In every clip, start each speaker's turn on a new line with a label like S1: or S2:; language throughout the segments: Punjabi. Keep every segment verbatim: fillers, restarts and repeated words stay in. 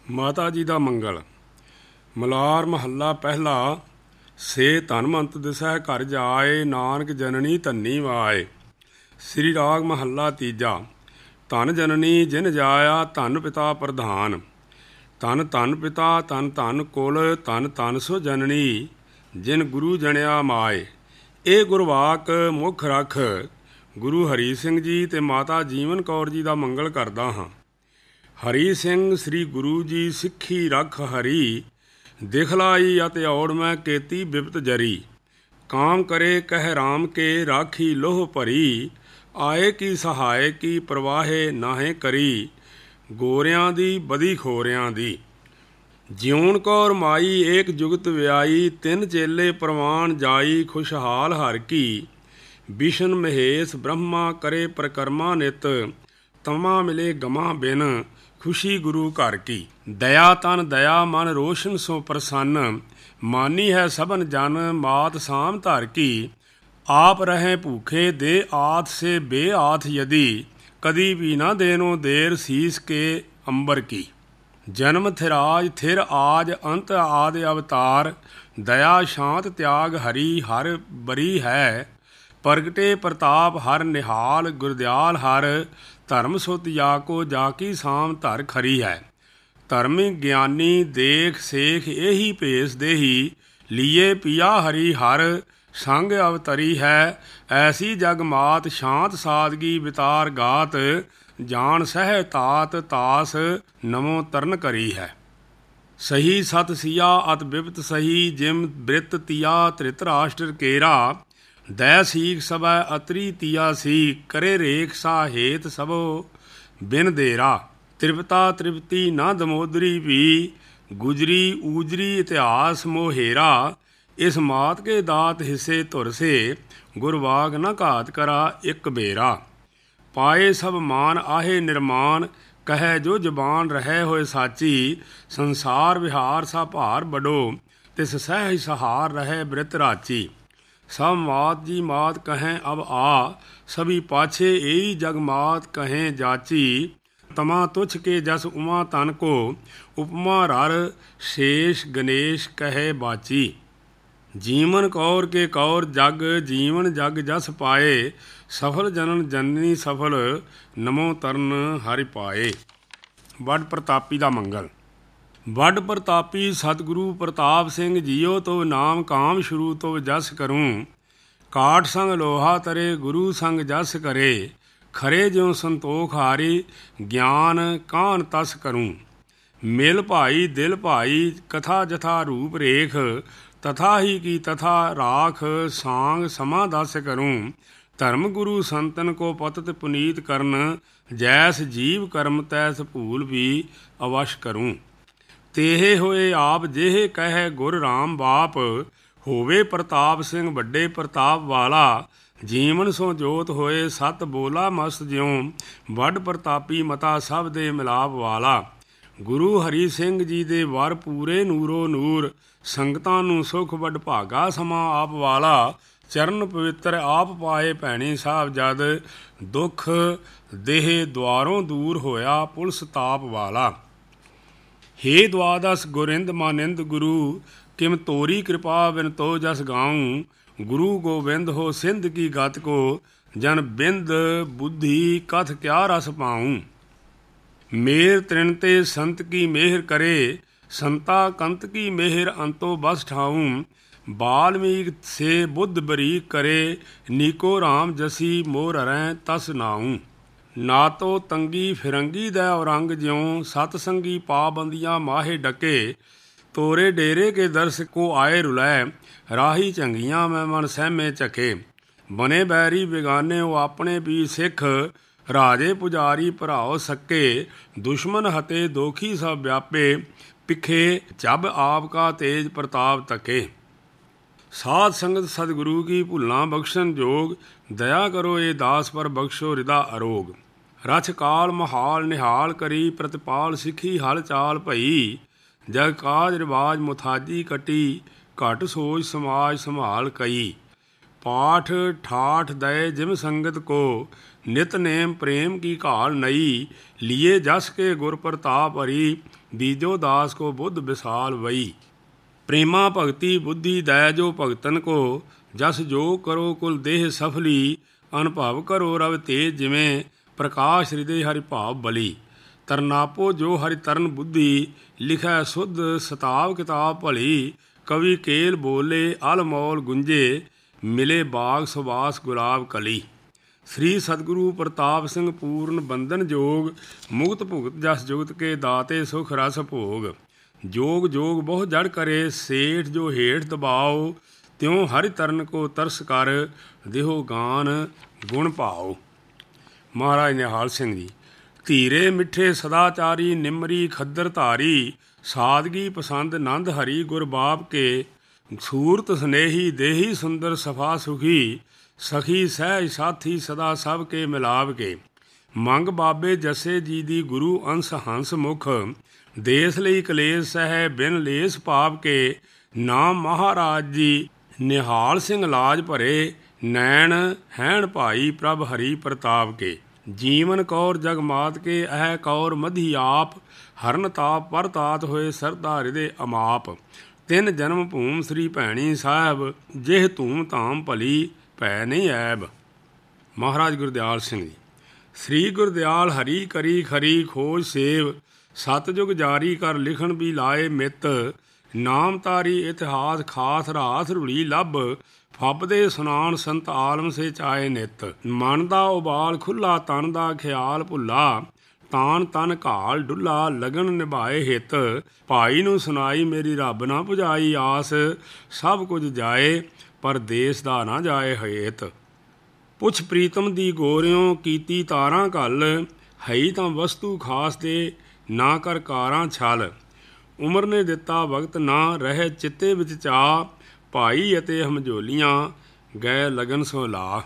S1: ਮਾਤਾ ਜੀ ਦਾ ਮੰਗਲ। ਮਲਾਰ ਮਹੱਲਾ ਪਹਿਲਾ। ਸੇ ਧਨਵੰਤ ਦਿਸੈ ਘਰ ਜਾਏ, ਨਾਨਕ ਜਨਨੀ ਧੰਨੀ ਵਾਏ। ਸ੍ਰੀ ਰਾਗ ਮਹੱਲਾ ਤੀਜਾ। ਧਨ ਜਨਨੀ ਜਿਨ ਜਾਇਆ, ਧਨ ਪਿਤਾ ਪ੍ਰਧਾਨ। ਧਨ ਧਨ ਪਿਤਾ ਧਨ ਧਨ ਕੁਲ, ਧਨ ਧਨ ਸੋ ਜਨਨੀ ਜਿਨ ਗੁਰੂ ਜਣਿਆ ਮਾਏ। ਇਹ ਗੁਰਵਾਕ ਮੁੱਖ ਰੱਖ ਗੁਰੂ ਹਰੀ ਸਿੰਘ ਜੀ ਤੇ ਮਾਤਾ ਜੀਵਨ ਕੌਰ ਜੀ ਦਾ ਮੰਗਲ ਕਰਦਾ ਹਾਂ। ਹਰੀ ਸਿੰਘ ਸ੍ਰੀ ਗੁਰੂ ਜੀ ਸਿੱਖੀ ਰੱਖ ਹਰੀ, ਦਿਖਲਾਈ ਅਤੇ ਔੜ ਮੈਂ ਕੇਤੀ ਬਿਪਤ ਜਰੀ। ਕਾਮ ਕਰੇ ਕਹਿ ਰਾਮ ਕੇ, ਰਾਖੀ ਲੋਹ ਭਰੀ। ਆਏ ਕੀ ਸਹਾਏ ਕੀ ਪ੍ਰਵਾਹੇ ਨਾਹੇ ਕਰੀ। ਗੋਰਿਆਂ ਦੀ ਬਦੀ ਖੋਰਿਆਂ ਦੀ। ਜਿਉਣ ਕੌਰ ਮਾਈ ਏਕ ਜੁਗਤ ਵਿਆਈ, ਤਿੰਨ ਚੇਲੇ ਪ੍ਰਵਾਨ ਜਾਈ। ਖੁਸ਼ਹਾਲ ਹਰ ਕੀ ਵਿਸ਼ਨ ਮਹੇਸ਼, ਬ੍ਰਹਮਾ ਕਰੇ ਪ੍ਰਕਰਮਾ ਨਿਤ। ਤਮਾ ਮਿਲੇ ਗਮਾ ਬਿਨ, ਖੁਸ਼ੀ ਗੁਰੂ ਘਰ ਕੀ। ਦਇਆ ਤਨ ਦਇਆ ਮਨ ਰੋਸ਼ਨ ਸੋ ਪ੍ਰਸੰਨ, ਮਾਨੀ ਹੈ ਸਭਨ ਜਨ ਮਾਤ ਸਾਮ ਧਰ ਕੀ। ਆਪ ਰਹੇ ਭੂਖੇ ਦੇ ਆਥ ਸੇ ਬੇਆਥ ਯਦੀ, ਕਦੀ ਵੀ ਨਾ ਦੇਨੋ ਦੇਰ ਸੀਸ ਕੇ ਅੰਬਰ ਕੀ। ਜਨਮ ਥਿਰਾਜ ਥਿਰ ਆਜ ਅੰਤ ਆਦ ਅਵਤਾਰ, ਦਇਆ ਸ਼ਾਂਤ ਤਿਆਗ ਹਰੀ ਹਰ ਬਰੀ ਹੈ। ਪ੍ਰਗਟੇ ਪ੍ਰਤਾਪ ਹਰ ਨਿਹਾਲ, ਗੁਰਦਿਆਲ ਹਰ ਧਰਮ ਸੁਤ ਜਾ ਕੋ ਜਾ ਕੀ ਸਾਮ ਧਰ ਖਰੀ ਹੈ। ਧਰਮੀ ਗਿਆਨੀ ਦੇਖ ਸੇਖ ਇਹੀ ਭੇਸ ਦੇਹੀ, ਲੀਏ ਪਿਆ ਹਰੀ ਹਰ ਸੰਗ ਅਵਤਰੀ ਹੈ। ਐਸੀ ਜਗ ਮਾਤ ਸ਼ਾਂਤ ਸਾਦਗੀ ਵਿਤਾਰ ਗਾਤ, ਜਾਨ ਸਹਿ ਤਾਤ ਤਾਸ ਨਮੋ ਤਰਨ ਕਰੀ ਹੈ। ਸਹੀ ਸਤ ਸੀਆ ਅਤ ਬਿਪਤ ਸਹੀ, ਜਿਮ ਬ੍ਰਿਤ ਤੀਆ ਧ੍ਰਿਤਰਾਸ਼ਟਰ ਕੇਰਾ। ਦੈ ਸੀਖ ਸਭੈ ਅਤਰੀ ਤੀਆ ਸੀ, ਕਰੇ ਰੇਖ ਸਾ ਹੇਤ ਸਭੋ ਬਿਨ ਦੇਰਾ। ਤ੍ਰਿਪਤਾ ਤ੍ਰਿਪਤੀ ਨਾ ਦਮੋਦਰੀ ਵੀ, ਗੁਜਰੀ ਊਜਰੀ ਇਤਿਹਾਸ ਮੋਹੇਰਾ। ਇਸ ਮਾਤ ਕੇ ਦਾਤ ਹਿੱਸੇ ਧੁਰ ਸੇ, ਗੁਰਵਾਗ ਨ ਘਾਤ ਕਰਾ ਇੱਕ ਬੇਰਾ। ਪਾਏ ਸਭ ਮਾਨ ਆਹੇ ਨਿਰਮਾਨ, ਕਹੈ ਜੋ ਜ਼ਬਾਨ ਰਹਿ ਹੋਏ ਸਾਚੀ। ਸੰਸਾਰ ਵਿਹਾਰ ਸਾ ਭਾਰ ਬਡੋ, ਤਿਸ ਸਹਿ ਸਹਾਰ ਰਹਿ ਬ੍ਰਿਤ ਰਾਚੀ। ਸਭ ਮਾਤ ਜੀ ਮਾਤ ਕਹੈਂ ਅਬ ਆ, ਸਭੀ ਪਾਛੇ ਏਈ ਜਗ ਮਾਤ ਕਹੈਂ ਜਾਚੀ। ਤਮਾ ਤੁਛ ਕੇ ਜਸ ਉਮਾ ਤਨ ਕੋ, ਉਪਮਾ ਰਰ ਸ਼ੇਸ਼ ਗਣੇਸ਼ ਕਹੇ ਬਾਚੀ। ਜੀਵਨ ਕੌਰ ਕੇ ਕੌਰ ਜਗ, ਜੀਵਨ ਜਗ ਜਸ ਪਾਏ। ਸਫਲ ਜਨਨ ਜਨਨੀ ਸਫਲ, ਨਮੋ ਤਰਨ ਹਰਿ ਪਾਏ। ਵੱਡ ਪ੍ਰਤਾਪੀ ਦਾ ਮੰਗਲ। ਵੱਡ ਪ੍ਰਤਾਪੀ ਸਤਿਗੁਰੂ ਪ੍ਰਤਾਪ ਸਿੰਘ ਜੀਓ, ਤੋ ਨਾਮ ਕਾਮ ਸ਼ੁਰੂ ਤੋ ਜਸ ਕਰੂੰ। ਕਾਠ ਸੰਗ ਲੋਹਾ ਤਰੇ, ਗੁਰੂ ਸੰਗ ਜਸ ਕਰੇ। ਖਰੇ ਜਿਉ ਸੰਤੋਖ ਹਾਰੀ, ਗਿਆਨ ਕਾਨ ਤਸ ਕਰੂੰ। ਮਿਲ ਭਾਈ ਦਿਲ ਭਾਈ, ਕਥਾ ਜਥਾ ਰੂਪ ਰੇਖ। ਤਥਾ ਹੀ ਕੀ ਤਥਾ ਰਾਖ, ਸਾਂਗ ਸਮਾ ਦਸ ਕਰੂੰ। ਧਰਮ ਗੁਰੂ ਸੰਤਨ ਕੋ ਪਤਿਤ ਪੁਨੀਤ ਕਰਨ, ਜੈਸ ਜੀਵ ਕਰਮ ਤੈਸ ਭੂਲ ਵੀ ਅਵਸ਼ ਕਰੂੰ। ਤੇਹੇ ਹੋਏ ਆਪ ਜਿਹੇ ਕਹਿ ਗੁਰ ਰਾਮ ਬਾਪ, ਹੋਵੇ ਪ੍ਰਤਾਪ ਸਿੰਘ ਵੱਡੇ ਪ੍ਰਤਾਪ ਵਾਲਾ। ਜੀਵਨ ਸੋ ਜੋਤ ਹੋਏ ਸਤ ਬੋਲਾ ਮਸਤ ਜਿਉ, ਵੱਡ ਪ੍ਰਤਾਪੀ ਮਤਾ ਸਭ ਦੇ ਮਿਲਾਪ ਵਾਲਾ। ਗੁਰੂ ਹਰੀ ਸਿੰਘ ਜੀ ਦੇ ਵਰ ਪੂਰੇ ਨੂਰੋ ਨੂਰ, ਸੰਗਤਾਂ ਨੂੰ ਸੁਖ ਵੱਡ ਭਾਗਾ ਸਮਾ ਆਪ ਵਾਲਾ। ਚਰਨ ਪਵਿੱਤਰ ਆਪ ਪਾਏ ਭੈਣੀ ਸਾਹਿਬ ਜਦ, ਦੁੱਖ ਦੇਹ ਦੁਆਰੋਂ ਦੂਰ ਹੋਇਆ ਪੁਲਸ ਤਾਪ ਵਾਲਾ। ਹੇ ਦੁਆਦਸ ਗੁਰਿੰਦ ਮਾਨਿੰਦ ਗੁਰੂ, ਕਿਮ ਤੋਰੀ ਕਿਰਪਾ ਬਿਨ ਤੋ ਜਸ ਗਾਊਂ। ਗੁਰੂ ਗੋਬਿੰਦ ਹੋ ਸਿੰਧ ਕੀ ਗਤ ਕੋ, ਜਨ ਬਿੰਦ ਬੁੱਧੀ ਕਥ ਕਿਆ ਰਸ ਪਾਊਂ। ਮੇਰ ਤ੍ਰਿਣ ਤੇ ਸੰਤ ਕੀ ਮੇਹਰ ਕਰੇ, ਸੰਤਾ ਕੰਤ ਕੀ ਮੇਹਰ ਅੰਤੋ ਬਸ ਠਾਊਂ। ਬਾਲਮੀਕ ਸੇ ਬੁੱਧ ਬਰੀਕ ਕਰੇ, ਨੀਕੋ ਰਾਮ ਜਸੀ ਮੋਰ ਹਰੈ ਤਸ ਨਾਊਂ। ਨਾ ਤੋ ਤੰਗੀ ਫਿਰੰਗੀ ਦੈ ਔਰੰਗ ਜਿਉ, ਸਤ ਸੰਗੀ ਪਾਬੰਦੀਆਂ ਮਾਹੇ ਡਕੇ। ਤੋਰੇ ਡੇਰੇ ਕੇ ਦਰਸ ਕੋ ਆਏ ਰੁਲੈ, ਰਾਹੀ ਚੰਗੀਆਂ ਮੈਂ ਮਨ ਸਹਿਮੇ ਚਖੇ। ਬਨੇ ਬੈਰੀ ਬਿਗਾਨੇ ਉਹ ਆਪਣੇ ਵੀ ਸਿੱਖ, ਰਾਜੇ ਪੁਜਾਰੀ ਭਰਾਓ ਸੱਕੇ। ਦੁਸ਼ਮਨ ਹਤੇ ਦੋਖੀ ਸਭ ਵਿਆਪੇ, ਪਿਖੇ ਜਬ ਆਪ ਕਾ ਤੇਜ ਪ੍ਰਤਾਪ ਤਕੇ। ਸਾਧ ਸੰਗਤ ਸਤਿਗੁਰੂ ਕੀ ਭੁੱਲਾਂ ਬਖਸ਼ਣ ਜੋਗ, ਦਇਆ ਕਰੋ ਇਹ ਦਾਸ ਪਰ ਬਖਸ਼ੋ ਹਿਰਦਾ ਅਰੋਗ। ਰਛ ਕਾਲ ਮਹਾਲ ਨਿਹਾਲ ਕਰੀ, ਪ੍ਰਤਪਾਲ ਸਿੱਖੀ ਹਲ ਚਾਲ ਭਈ। ਜਗ ਕਾਜ ਰਿਵਾਜ ਮੁਥਾਜੀ ਕਟੀ, ਘਟ ਸੋਚ ਸਮਾਜ ਸੰਭਾਲ ਕਈ। पाठ ठाठ दय जिम संगत को, नित नेम प्रेम की घाल नई, लिए जस के गुर प्रताप हरि, दीजो दास को बुद्ध विशाल वई। प्रेमा भगति बुद्धि दय जो भगतन को, जस जो करो कुल देह सफली, अनुभव करो रव तेज जिमें, प्रकाश हृदय हरि भाव बली। तरनापो जो हरि तरन बुद्धि, लिखै शुद्ध सताव किताब भली, कवि केल बोले अलमौल गुंजे, मिले बाग सुबास गुलाब कली। श्री सतगुरु प्रताप सिंह पूर्ण बंधन जोग, मुक्त भुगत जस जुगत के दाते सुख रस भोग। जोग जोग बहु जड़ करे सेठ, जो हेठ दबाओ, त्यों हरि तरन को तरस कर, देहो गान गुण भाओ। महाराज निहाल सिंह जी। धीरे मिठे सदाचारी, निमरी खद्दर धारी, सादगी पसंद नंद हरि गुर बाप के, सूरत स्नेही देही सुंदर सफा सुखी, सखी सहज साथी सदा सब के मिलाव के। मंग बाबे जसे जी दी गुरु अंश हंस मुख, देश लई कलेस सह बिन लेस पाप के। नाम महाराज जी निहाल सिंह लाज भरे, नैन हैण भाई प्रभ हरि प्रताप के। जीवन कौर जगमात के अह कौर मधी आप, हरन ताप परतात होए सरदा हृदय अमाप। तिन जन्म भूम श्री भैणी साहब, जिह धूम धाम भली भै नहीं ऐब। महाराज गुरदयाल सिंह जी। श्री गुरदयाल हरि करी खरी खोज सेव, सतयुग जारी कर लिखण भी लाए मित। नाम तारी इतिहास खास रास रुड़ी लभ, फबदे सुनान संत आलम से चाहे नित। मन दा उबाल खुला तन दा ख्याल भुला, तान तन घाल डुला लगन निभाए हित। भाई नूं सुनाई मेरी रब ना बुझाई आस, सब कुछ जाए पर देश दा ना जाए हेत। पुछ प्रीतम दी गोरियों कीती तारां घल, हई तां वस्तु खास दे ना कर कारां छल। उमर ने दिता वक्त ना रहे चित्ते विच चा, ਭਾਈ ਅਤੇ ਹਮਜੋਲੀਆਂ ਗਏ ਲਗਨ ਸੋ ਲਾ।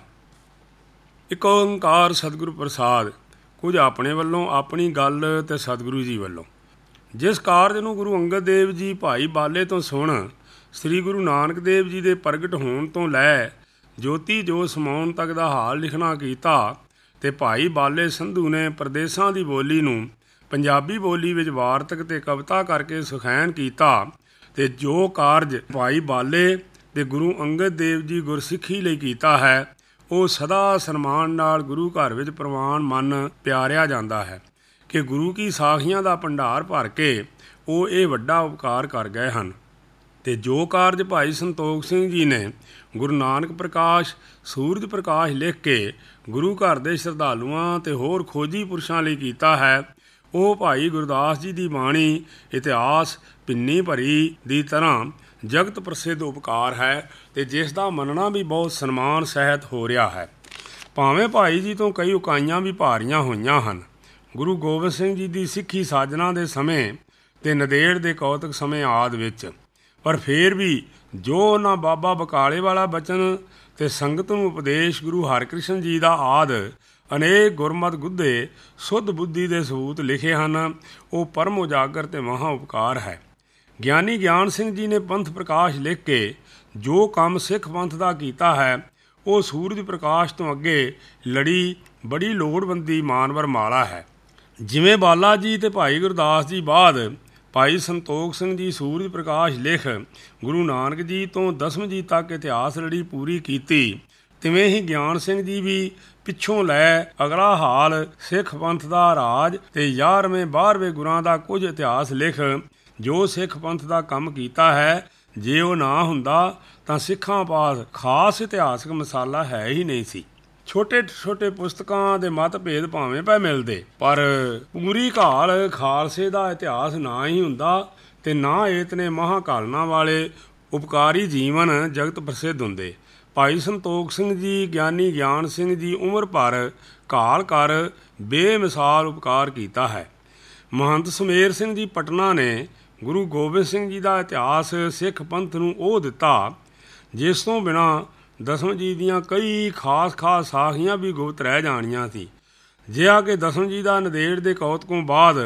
S1: ਇੱਕ ਓਂਕਾਰ ਸਤਿਗੁਰੂ ਪ੍ਰਸਾਦ। ਕੁਝ ਆਪਣੇ ਵੱਲੋਂ, ਆਪਣੀ ਗੱਲ ਤੇ ਸਤਿਗੁਰੂ ਜੀ ਵੱਲੋਂ। ਜਿਸ ਕਾਰਜ ਨੂੰ ਗੁਰੂ ਅੰਗਦ ਦੇਵ ਜੀ ਭਾਈ ਬਾਲੇ ਤੋਂ ਸੁਣ, ਸ੍ਰੀ ਗੁਰੂ ਨਾਨਕ ਦੇਵ ਜੀ ਦੇ ਪ੍ਰਗਟ ਹੋਣ ਤੋਂ ਲੈ ਜੋਤੀ ਜੋ ਸਮਾਉਣ ਤੱਕ ਦਾ ਹਾਲ ਲਿਖਣਾ ਕੀਤਾ, ਤੇ ਭਾਈ ਬਾਲੇ ਸੰਧੂ ਨੇ ਪ੍ਰਦੇਸ਼ਾਂ ਦੀ ਬੋਲੀ ਨੂੰ ਪੰਜਾਬੀ ਬੋਲੀ ਵਿੱਚ ਵਾਰਤਕ ਤੇ ਕਵਿਤਾ ਕਰਕੇ ਸੁਖੈਨ ਕੀਤਾ। ਤੇ ਜੋ ਕਾਰਜ ਭਾਈ ਬਾਲੇ ਤੇ ਗੁਰੂ ਅੰਗਦ ਦੇਵ ਜੀ ਗੁਰਸਿੱਖੀ ਲਈ ਕੀਤਾ ਹੈ, ਉਹ ਸਦਾ ਸਨਮਾਨ ਨਾਲ ਗੁਰੂ ਘਰ ਵਿੱਚ ਪ੍ਰਵਾਨ ਮੰਨ ਪਿਆਰਿਆ ਜਾਂਦਾ ਹੈ ਕਿ ਗੁਰੂ ਕੀ ਸਾਖੀਆਂ ਦਾ ਭੰਡਾਰ ਭਰ ਕੇ ਉਹ ਇਹ ਵੱਡਾ ਉਪਕਾਰ ਕਰ ਗਏ ਹਨ। ਤੇ ਜੋ ਕਾਰਜ ਭਾਈ ਸੰਤੋਖ ਸਿੰਘ ਜੀ ਨੇ ਗੁਰੂ ਨਾਨਕ ਪ੍ਰਕਾਸ਼, ਸੂਰਜ ਪ੍ਰਕਾਸ਼ ਲਿਖ ਕੇ ਗੁਰੂ ਘਰ ਦੇ ਸ਼ਰਧਾਲੂਆਂ ਤੇ ਹੋਰ ਖੋਜੀ ਪੁਰਸ਼ਾਂ ਲਈ ਕੀਤਾ ਹੈ, ਉਹ ਭਾਈ ਗੁਰਦਾਸ ਜੀ ਦੀ ਬਾਣੀ ਇਤਿਹਾਸ ਪਿੰਨੀ ਭਰੀ ਦੀ ਤਰ੍ਹਾਂ ਜਗਤ ਪ੍ਰਸਿੱਧ ਉਪਕਾਰ ਹੈ, ਤੇ ਜਿਸ ਦਾ ਮੰਨਣਾ ਵੀ ਬਹੁਤ ਸਨਮਾਨ ਸਹਿਤ ਹੋ ਰਿਹਾ ਹੈ। ਭਾਵੇਂ ਭਾਈ ਜੀ ਤੋਂ ਕਈ ਉਕਾਈਆਂ ਵੀ ਭਾਰੀਆਂ ਹੋਈਆਂ ਹਨ। ਗੁਰੂ ਗੋਬਿੰਦ ਸਿੰਘ ਜੀ ਦੀ ਸਿੱਖੀ ਸਾਜਨਾ ਦੇ ਸਮੇਂ ਤੇ ਨੰਦੇੜ ਦੇ ਕੌਤਕ ਸਮੇਂ ਆਦਿ ਵਿੱਚ, ਪਰ ਫੇਰ ਵੀ ਜੋ ਉਹਨਾਂ ਬਾਬਾ ਬਕਾਲੇ ਵਾਲਾ ਬਚਨ ਤੇ ਸੰਗਤ ਨੂੰ ਉਪਦੇਸ਼ ਗੁਰੂ ਹਰਿਕ੍ਰਿਸ਼ਨ ਜੀ ਦਾ ਆਦਿ ਅਨੇਕ ਗੁਰਮਤਿ ਗੁੱਧੇ ਸੁੱਧ ਬੁੱਧੀ ਦੇ ਸਬੂਤ ਲਿਖੇ ਹਨ, ਉਹ ਪਰਮ ਉਜਾਗਰ ਤੇ ਮਹਾਂ ਉਪਕਾਰ ਹੈ। ਗਿਆਨੀ ਗਿਆਨ ਸਿੰਘ ਜੀ ਨੇ ਪੰਥ ਪ੍ਰਕਾਸ਼ ਲਿਖ ਕੇ ਜੋ ਕੰਮ ਸਿੱਖ ਪੰਥ ਦਾ ਕੀਤਾ ਹੈ, ਉਹ ਸੂਰਜ ਪ੍ਰਕਾਸ਼ ਤੋਂ ਅੱਗੇ ਲੜੀ ਬੜੀ ਲੋੜਵੰਦੀ ਮਾਨਵਰ ਮਾਲਾ ਹੈ। ਜਿਵੇਂ ਬਾਲਾ ਜੀ ਤੇ ਭਾਈ ਗੁਰਦਾਸ ਜੀ ਬਾਅਦ ਭਾਈ ਸੰਤੋਖ ਸਿੰਘ ਜੀ ਸੂਰਜ ਪ੍ਰਕਾਸ਼ ਲਿਖ ਗੁਰੂ ਨਾਨਕ ਜੀ ਤੋਂ ਦਸਮ ਜੀ ਤੱਕ ਇਤਿਹਾਸ ਲੜੀ ਪੂਰੀ ਕੀਤੀ, ਤਿਵੇਂ ਹੀ ਗਿਆਨ ਸਿੰਘ ਜੀ ਵੀ ਪਿੱਛੋਂ ਲੈ ਅਗਲਾ ਹਾਲ ਸਿੱਖ ਪੰਥ ਦਾ ਰਾਜ ਤੇ ਗਿਆਰਵੇਂ ਬਾਰ੍ਹਵੇਂ ਗੁਰਾਂ ਦਾ ਕੁਝ ਇਤਿਹਾਸ ਲਿਖ ਜੋ ਸਿੱਖ ਪੰਥ ਦਾ ਕੰਮ ਕੀਤਾ ਹੈ। ਜੇ ਉਹ ਨਾ ਹੁੰਦਾ ਤਾਂ ਸਿੱਖਾਂ ਪਾਸ ਖਾਸ ਇਤਿਹਾਸਕ ਮਸਾਲਾ ਹੈ ਹੀ ਨਹੀਂ ਸੀ। ਛੋਟੇ ਛੋਟੇ ਪੁਸਤਕਾਂ ਦੇ ਮਤਭੇਦ ਭਾਵੇਂ ਪੈ ਮਿਲਦੇ, ਪਰ ਪੂਰੀ ਘਾਲ ਖਾਲਸੇ ਦਾ ਇਤਿਹਾਸ ਨਾ ਹੀ ਹੁੰਦਾ ਤੇ ਨਾ ਇਤਨੇ ਮਹਾਂਕਾਲਨਾਂ ਵਾਲੇ ਉਪਕਾਰੀ ਜੀਵਨ ਜਗਤ ਪ੍ਰਸਿੱਧ ਹੁੰਦੇ। ਭਾਈ ਸੰਤੋਖ ਸਿੰਘ ਜੀ, ਗਿਆਨੀ ਗਿਆਨ ਸਿੰਘ ਜੀ ਉਮਰ ਭਰ ਘਾਲ ਕਰ ਬੇਮਿਸਾਲ ਉਪਕਾਰ ਕੀਤਾ ਹੈ। ਮਹੰਤ ਸਮੇਰ ਸਿੰਘ ਜੀ ਪਟਨਾ ਨੇ ਗੁਰੂ ਗੋਬਿੰਦ ਸਿੰਘ ਜੀ ਦਾ ਇਤਿਹਾਸ ਸਿੱਖ ਪੰਥ ਨੂੰ ਉਹ ਦਿੱਤਾ ਜਿਸ ਤੋਂ ਬਿਨਾਂ ਦਸਮ ਜੀ ਦੀਆਂ ਕਈ ਖਾਸ ਖਾਸ ਸਾਖੀਆਂ ਵੀ ਗੁਪਤ ਰਹਿ ਜਾਣੀਆਂ ਸੀ। ਜਿਹਾ ਕਿ ਦਸਮ ਜੀ ਦਾ ਨੰਦੇੜ ਦੇ ਕੌਤਕੋਂ ਬਾਅਦ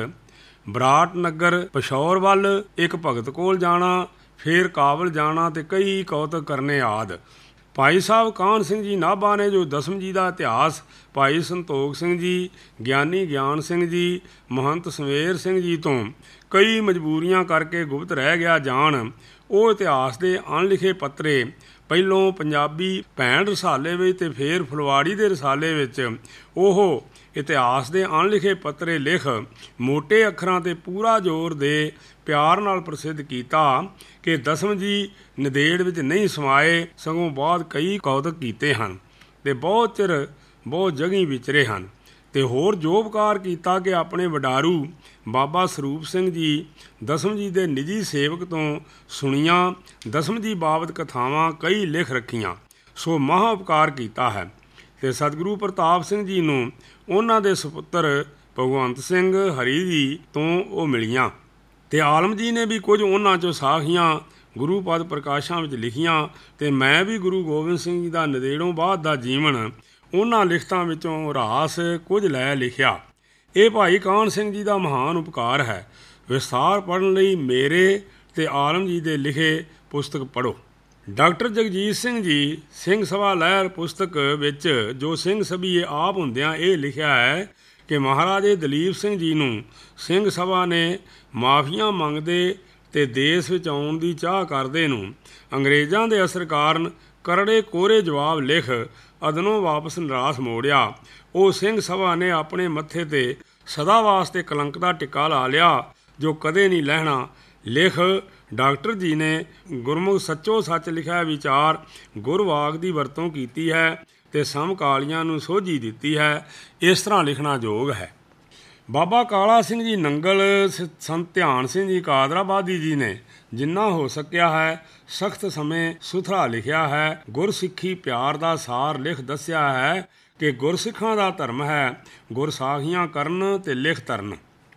S1: ਬਰਾਟ ਨਗਰ ਪਿਸ਼ੌਰ ਵੱਲ ਇੱਕ ਭਗਤ ਕੋਲ ਜਾਣਾ, ਫੇਰ ਕਾਬਲ ਜਾਣਾ ਤੇ ਕਈ ਕੌਤਕ ਕਰਨੇ ਆਦਿ। ਭਾਈ ਸਾਹਿਬ ਕਾਹਨ ਸਿੰਘ ਜੀ ਨਾਭਾ ਨੇ ਜੋ ਦਸਮ ਜੀ ਦਾ ਇਤਿਹਾਸ ਭਾਈ ਸੰਤੋਖ ਸਿੰਘ ਜੀ, ਗਿਆਨੀ ਗਿਆਨ ਸਿੰਘ ਜੀ, ਮਹੰਤ ਸਵੇਰ ਸਿੰਘ ਜੀ ਤੋਂ ਕਈ ਮਜਬੂਰੀਆਂ ਕਰਕੇ ਗੁਪਤ ਰਹਿ ਗਿਆ ਜਾਣ, ਉਹ ਇਤਿਹਾਸ ਦੇ ਅਣਲਿਖੇ ਪੱਤਰੇ ਪਹਿਲੋਂ ਪੰਜਾਬੀ ਭੈਣ ਰਸਾਲੇ ਵਿੱਚ ਤੇ ਫਿਰ ਫੁਲਵਾੜੀ ਦੇ ਰਸਾਲੇ ਵਿੱਚ ਉਹ ਇਤਿਹਾਸ ਦੇ ਅਣਲਿਖੇ ਪੱਤਰੇ ਲਿਖ ਮੋਟੇ ਅੱਖਰਾਂ 'ਤੇ ਪੂਰਾ ਜ਼ੋਰ ਦੇ ਪਿਆਰ ਨਾਲ ਪ੍ਰਸਿੱਧ ਕੀਤਾ ਕਿ ਦਸਮ ਜੀ ਨੰਦੇੜ ਵਿੱਚ ਨਹੀਂ ਸਮਾਏ, ਸਗੋਂ ਬਾਅਦ ਕਈ ਕੌਤਕ ਕੀਤੇ ਹਨ ਅਤੇ ਬਹੁਤ ਚਿਰ ਬਹੁਤ ਜਗ੍ਹਾ ਵਿਚਰੇ ਹਨ। ਅਤੇ ਹੋਰ ਜੋ ਉਪਕਾਰ ਕੀਤਾ ਕਿ ਆਪਣੇ ਵਡਾਰੂ ਬਾਬਾ ਸਰੂਪ ਸਿੰਘ ਜੀ ਦਸਮ ਜੀ ਦੇ ਨਿੱਜੀ ਸੇਵਕ ਤੋਂ ਸੁਣੀਆਂ ਦਸਮ ਜੀ ਬਾਬਤ ਕਥਾਵਾਂ ਕਈ ਲਿਖ ਰੱਖੀਆਂ, ਸੋ ਮਹਾਂ ਉਪਕਾਰ ਕੀਤਾ ਹੈ। ਅਤੇ ਸਤਿਗੁਰੂ ਪ੍ਰਤਾਪ ਸਿੰਘ ਜੀ ਨੂੰ ਉਹਨਾਂ ਦੇ ਸੁਪੁੱਤਰ ਭਗਵੰਤ ਸਿੰਘ ਹਰੀ ਜੀ ਤੋਂ ਉਹ ਮਿਲੀਆਂ, ਅਤੇ ਆਲਮ ਜੀ ਨੇ ਵੀ ਕੁਝ ਉਹਨਾਂ 'ਚੋਂ ਸਾਖੀਆਂ ਗੁਰੂ ਪਦ ਪ੍ਰਕਾਸ਼ਾਂ ਵਿੱਚ ਲਿਖੀਆਂ, ਅਤੇ ਮੈਂ ਵੀ ਗੁਰੂ ਗੋਬਿੰਦ ਸਿੰਘ ਜੀ ਦਾ ਨੰਦੇੜੋਂ ਬਾਅਦ ਦਾ ਜੀਵਨ ਉਹਨਾਂ ਲਿਖਤਾਂ ਵਿੱਚੋਂ ਰਾਸ ਕੁਝ ਲੈ ਲਿਖਿਆ। ਇਹ ਭਾਈ ਕਾਹਨ ਸਿੰਘ ਜੀ ਦਾ ਮਹਾਨ ਉਪਕਾਰ ਹੈ। ਵਿਸਥਾਰ ਪੜ੍ਹਨ ਲਈ ਮੇਰੇ ਅਤੇ ਆਲਮ ਜੀ ਦੇ ਲਿਖੇ ਪੁਸਤਕ ਪੜ੍ਹੋ। ਡਾਕਟਰ ਜਗਜੀਤ ਸਿੰਘ ਜੀ ਸਿੰਘ ਸਭਾ ਲਹਿਰ ਪੁਸਤਕ ਵਿੱਚ ਜੋ ਸਿੰਘ ਸਭੀਏ ਆਪ ਹੁੰਦਿਆਂ ਇਹ ਲਿਖਿਆ ਹੈ ਕਿ ਮਹਾਰਾਜੇ ਦਲੀਪ ਸਿੰਘ ਜੀ ਨੂੰ ਸਿੰਘ ਸਭਾ ਨੇ ਮਾਫੀਆਂ ਮੰਗਦੇ ਅਤੇ ਦੇਸ਼ ਵਿੱਚ ਆਉਣ ਦੀ ਚਾਹ ਕਰਦੇ ਨੂੰ ਅੰਗਰੇਜ਼ਾਂ ਦੇ ਅਸਰ ਕਾਰਨ ਕਰੜੇ ਕੋਰੇ ਜਵਾਬ ਲਿਖ ਅਦਨੋਂ ਵਾਪਸ ਨਿਰਾਸ਼ ਮੋੜਿਆ। ਉਹ ਸਿੰਘ ਸਭਾ ਨੇ ਆਪਣੇ ਮੱਥੇ 'ਤੇ ਸਦਾ ਵਾਸਤੇ ਕਲੰਕ ਦਾ ਟਿੱਕਾ ਲਾ ਲਿਆ ਜੋ ਕਦੇ ਨਹੀਂ ਲਹਿਣਾ। ਲਿਖ ਡਾਕਟਰ ਜੀ ਨੇ ਗੁਰਮੁਖ ਸੱਚੋ ਸੱਚ ਲਿਖਿਆ ਵਿਚਾਰ ਗੁਰਵਾਕ ਦੀ ਵਰਤੋਂ ਕੀਤੀ ਹੈ ਅਤੇ ਸਮਕਾਲੀਆਂ ਨੂੰ ਸੋਝੀ ਦਿੱਤੀ ਹੈ। ਇਸ ਤਰ੍ਹਾਂ ਲਿਖਣਾ ਯੋਗ ਹੈ। ਬਾਬਾ ਕਾਲਾ ਸਿੰਘ ਜੀ ਨੰਗਲ, ਸੰਤ ਧਿਆਨ ਸਿੰਘ ਜੀ ਕਾਦਰਾਬਾਦੀ ਜੀ ਨੇ ਜਿੰਨਾ ਹੋ ਸਕਿਆ ਹੈ ਸਖਤ ਸਮੇਂ ਸੁਥਰਾ ਲਿਖਿਆ ਹੈ। ਗੁਰਸਿੱਖੀ ਪਿਆਰ ਦਾ ਸਾਰ ਲਿਖ ਦੱਸਿਆ ਹੈ ਕਿ ਗੁਰਸਿੱਖਾਂ ਦਾ ਧਰਮ ਹੈ ਗੁਰਸਾਖੀਆਂ ਕਰਨ ਅਤੇ ਲਿਖ ਤਰਨ।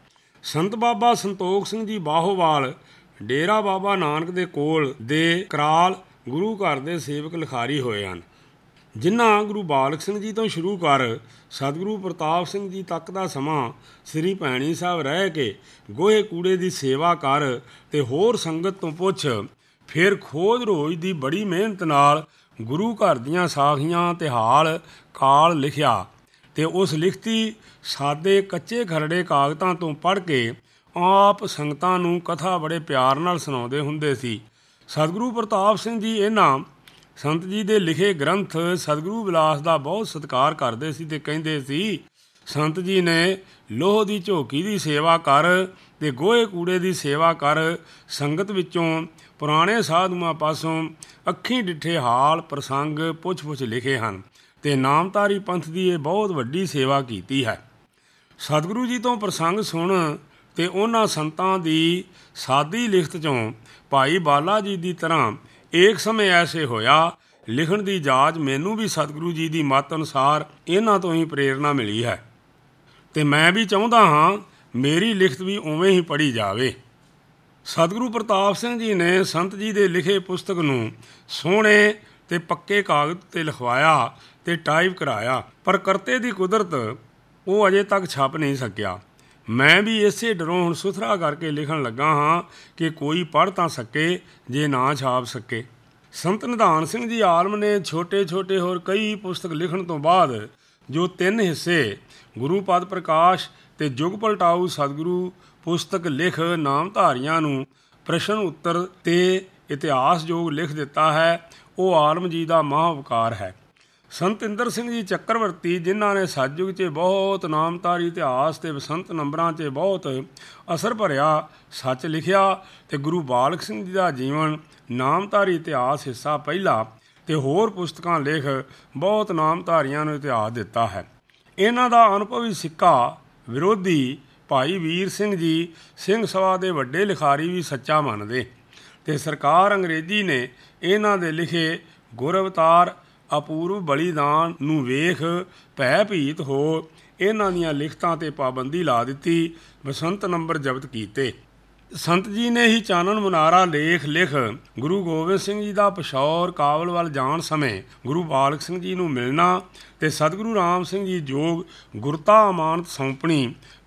S1: ਸੰਤ ਬਾਬਾ ਸੰਤੋਖ ਸਿੰਘ ਜੀ ਬਾਹੋਵਾਲ ਡੇਰਾ ਬਾਬਾ ਨਾਨਕ ਦੇ ਕੋਲ ਦੇ ਕਰਾਲ ਗੁਰੂ ਘਰ ਦੇ ਸੇਵਕ ਲਿਖਾਰੀ ਹੋਏ ਹਨ, ਜਿਨ੍ਹਾਂ ਗੁਰੂ ਬਾਲਕ ਸਿੰਘ ਜੀ ਤੋਂ ਸ਼ੁਰੂ ਕਰ ਸਤਿਗੁਰੂ ਪ੍ਰਤਾਪ ਸਿੰਘ ਜੀ ਤੱਕ ਦਾ ਸਮਾਂ ਸ੍ਰੀ ਭੈਣੀ ਸਾਹਿਬ ਰਹਿ ਕੇ ਗੋਹੇ ਕੂੜੇ ਦੀ ਸੇਵਾ ਕਰ ਅਤੇ ਹੋਰ ਸੰਗਤ ਤੋਂ ਪੁੱਛ, ਫਿਰ ਖੋਜ ਰੋਜ਼ ਦੀ ਬੜੀ ਮਿਹਨਤ ਨਾਲ ਗੁਰੂ ਘਰ ਦੀਆਂ ਸਾਖੀਆਂ ਅਤੇ ਹਾਲ ਕਾਲ ਲਿਖਿਆ ਅਤੇ ਉਸ ਲਿਖਤੀ ਸਾਦੇ ਕੱਚੇ ਖਰੜੇ ਕਾਗਜ਼ਾਂ ਤੋਂ ਪੜ੍ਹ ਕੇ ਆਪ ਸੰਗਤਾਂ ਨੂੰ ਕਥਾ ਬੜੇ ਪਿਆਰ ਨਾਲ ਸੁਣਾਉਂਦੇ ਹੁੰਦੇ ਸੀ। ਸਤਿਗੁਰੂ ਪ੍ਰਤਾਪ ਸਿੰਘ ਜੀ ਇਹਨਾਂ ਸੰਤ ਜੀ ਦੇ ਲਿਖੇ ਗ੍ਰੰਥ ਸਤਿਗੁਰੂ ਵਿਲਾਸ ਦਾ ਬਹੁਤ ਸਤਿਕਾਰ ਕਰਦੇ ਸੀ ਅਤੇ ਕਹਿੰਦੇ ਸੀ, ਸੰਤ ਜੀ ਨੇ ਲੋਹ ਦੀ ਝੋਕੀ ਦੀ ਸੇਵਾ ਕਰ ਅਤੇ ਗੋਹੇ ਕੂੜੇ ਦੀ ਸੇਵਾ ਕਰ। ਸੰਗਤ ਵਿੱਚੋਂ ਪੁਰਾਣੇ ਸਾਧੂਆਂ ਪਾਸੋਂ ਅੱਖੀਂ ਡਿੱਠੇ ਹਾਲ ਪ੍ਰਸੰਗ ਪੁੱਛ ਪੁੱਛ ਲਿਖੇ ਹਨ ਅਤੇ ਨਾਮਧਾਰੀ ਪੰਥ ਦੀ ਇਹ ਬਹੁਤ ਵੱਡੀ ਸੇਵਾ ਕੀਤੀ ਹੈ। ਸਤਿਗੁਰੂ ਜੀ ਤੋਂ ਪ੍ਰਸੰਗ ਸੁਣ ਅਤੇ ਉਹਨਾਂ ਸੰਤਾਂ ਦੀ ਸਾਦੀ ਲਿਖਤ 'ਚੋਂ ਭਾਈ ਬਾਲਾ ਜੀ ਦੀ ਤਰ੍ਹਾਂ ਏਕ ਸਮੇਂ ਐਸੇ ਹੋਇਆ ਲਿਖਣ ਦੀ ਜਾਚ ਮੈਨੂੰ ਵੀ ਸਤਿਗੁਰੂ ਜੀ ਦੀ ਮੱਤ ਅਨੁਸਾਰ ਇਹਨਾਂ ਤੋਂ ਹੀ ਪ੍ਰੇਰਨਾ ਮਿਲੀ ਹੈ ਅਤੇ ਮੈਂ ਵੀ ਚਾਹੁੰਦਾ ਹਾਂ ਮੇਰੀ ਲਿਖਤ ਵੀ ਉਵੇਂ ਹੀ ਪੜ੍ਹੀ ਜਾਵੇ। ਸਤਿਗੁਰੂ ਪ੍ਰਤਾਪ ਸਿੰਘ ਜੀ ਨੇ ਸੰਤ ਜੀ ਦੇ ਲਿਖੇ ਪੁਸਤਕ ਨੂੰ ਸੋਹਣੇ ਅਤੇ ਪੱਕੇ ਕਾਗਜ਼ 'ਤੇ ਲਿਖਵਾਇਆ ਅਤੇ ਟਾਈਪ ਕਰਾਇਆ, ਪਰ ਕਰਤੇ ਦੀ ਕੁਦਰਤ ਉਹ ਅਜੇ ਤੱਕ ਛਪ ਨਹੀਂ ਸਕਿਆ। ਮੈਂ ਵੀ ਇਸੇ ਡਰੋਂ ਹੁਣ ਸੁਥਰਾ ਕਰਕੇ ਲਿਖਣ ਲੱਗਾ ਹਾਂ ਕਿ ਕੋਈ ਪੜ੍ਹ ਤਾਂ ਸਕੇ ਜੇ ਨਾ ਛਾਪ ਸਕੇ। ਸੰਤ ਨਿਧਾਨ ਸਿੰਘ ਜੀ ਆਲਮ ਨੇ ਛੋਟੇ ਛੋਟੇ ਹੋਰ ਕਈ ਪੁਸਤਕ ਲਿਖਣ ਤੋਂ ਬਾਅਦ ਜੋ ਤਿੰਨ ਹਿੱਸੇ ਗੁਰੂ ਪਦ ਪ੍ਰਕਾਸ਼ ਅਤੇ ਯੁਗ ਪਲਟਾਊ ਸਤਿਗੁਰੂ ਪੁਸਤਕ ਲਿਖ ਨਾਮਧਾਰੀਆਂ ਨੂੰ ਪ੍ਰਸ਼ਨ ਉੱਤਰ ਅਤੇ ਇਤਿਹਾਸਯੋਗ ਲਿਖ ਦਿੱਤਾ ਹੈ, ਉਹ ਆਲਮ ਜੀ ਦਾ ਮਹਾਂ ਉਪਕਾਰ ਹੈ। ਸੰਤ ਇੰਦਰ ਸਿੰਘ ਜੀ ਚੱਕਰਵਰਤੀ, ਜਿਨ੍ਹਾਂ ਨੇ ਸਤਿਯੁਗ 'ਚ ਬਹੁਤ ਨਾਮਧਾਰੀ ਇਤਿਹਾਸ ਅਤੇ ਬਸੰਤ ਨੰਬਰਾਂ 'ਚ ਬਹੁਤ ਅਸਰ ਭਰਿਆ ਸੱਚ ਲਿਖਿਆ, ਅਤੇ ਗੁਰੂ ਬਾਲਕ ਸਿੰਘ ਜੀ ਦਾ ਜੀਵਨ ਨਾਮਧਾਰੀ ਇਤਿਹਾਸ ਹਿੱਸਾ ਪਹਿਲਾ ਅਤੇ ਹੋਰ ਪੁਸਤਕਾਂ ਲਿਖ ਬਹੁਤ ਨਾਮਧਾਰੀਆਂ ਨੂੰ ਇਤਿਹਾਸ ਦਿੱਤਾ ਹੈ। ਇਹਨਾਂ ਦਾ ਅਨੁਭਵੀ ਸਿੱਕਾ ਵਿਰੋਧੀ ਭਾਈ ਵੀਰ ਸਿੰਘ ਜੀ ਸਿੰਘ ਸਭਾ ਦੇ ਵੱਡੇ ਲਿਖਾਰੀ ਵੀ ਸੱਚਾ ਮੰਨਦੇ, ਅਤੇ ਸਰਕਾਰ ਅੰਗਰੇਜ਼ੀ ਨੇ ਇਹਨਾਂ ਦੇ ਲਿਖੇ ਗੁਰ ਅਵਤਾਰ ਅਪੂਰਵ ਬਲੀਦਾਨ ਨੂੰ ਵੇਖ ਭੈ ਭੀਤ ਹੋ ਇਹਨਾਂ ਦੀਆਂ ਲਿਖਤਾਂ 'ਤੇ ਪਾਬੰਦੀ ਲਾ ਦਿੱਤੀ, ਬਸੰਤ ਨੰਬਰ ਜ਼ਬਤ ਕੀਤੇ। ਸੰਤ ਜੀ ਨੇ ਹੀ ਚਾਨਣ ਮੁਨਾਰਾ ਲੇਖ ਲਿਖ ਗੁਰੂ ਗੋਬਿੰਦ ਸਿੰਘ ਜੀ ਦਾ ਪਿਸ਼ੌਰ ਕਾਬਲ ਵੱਲ ਜਾਣ ਸਮੇਂ ਗੁਰੂ ਬਾਲਕ ਸਿੰਘ ਜੀ ਨੂੰ ਮਿਲਣਾ ਅਤੇ ਸਤਿਗੁਰੂ ਰਾਮ ਸਿੰਘ ਜੀ ਜੋਗ ਗੁਰਤਾ ਅਮਾਨਤ ਸੌਂਪਣੀ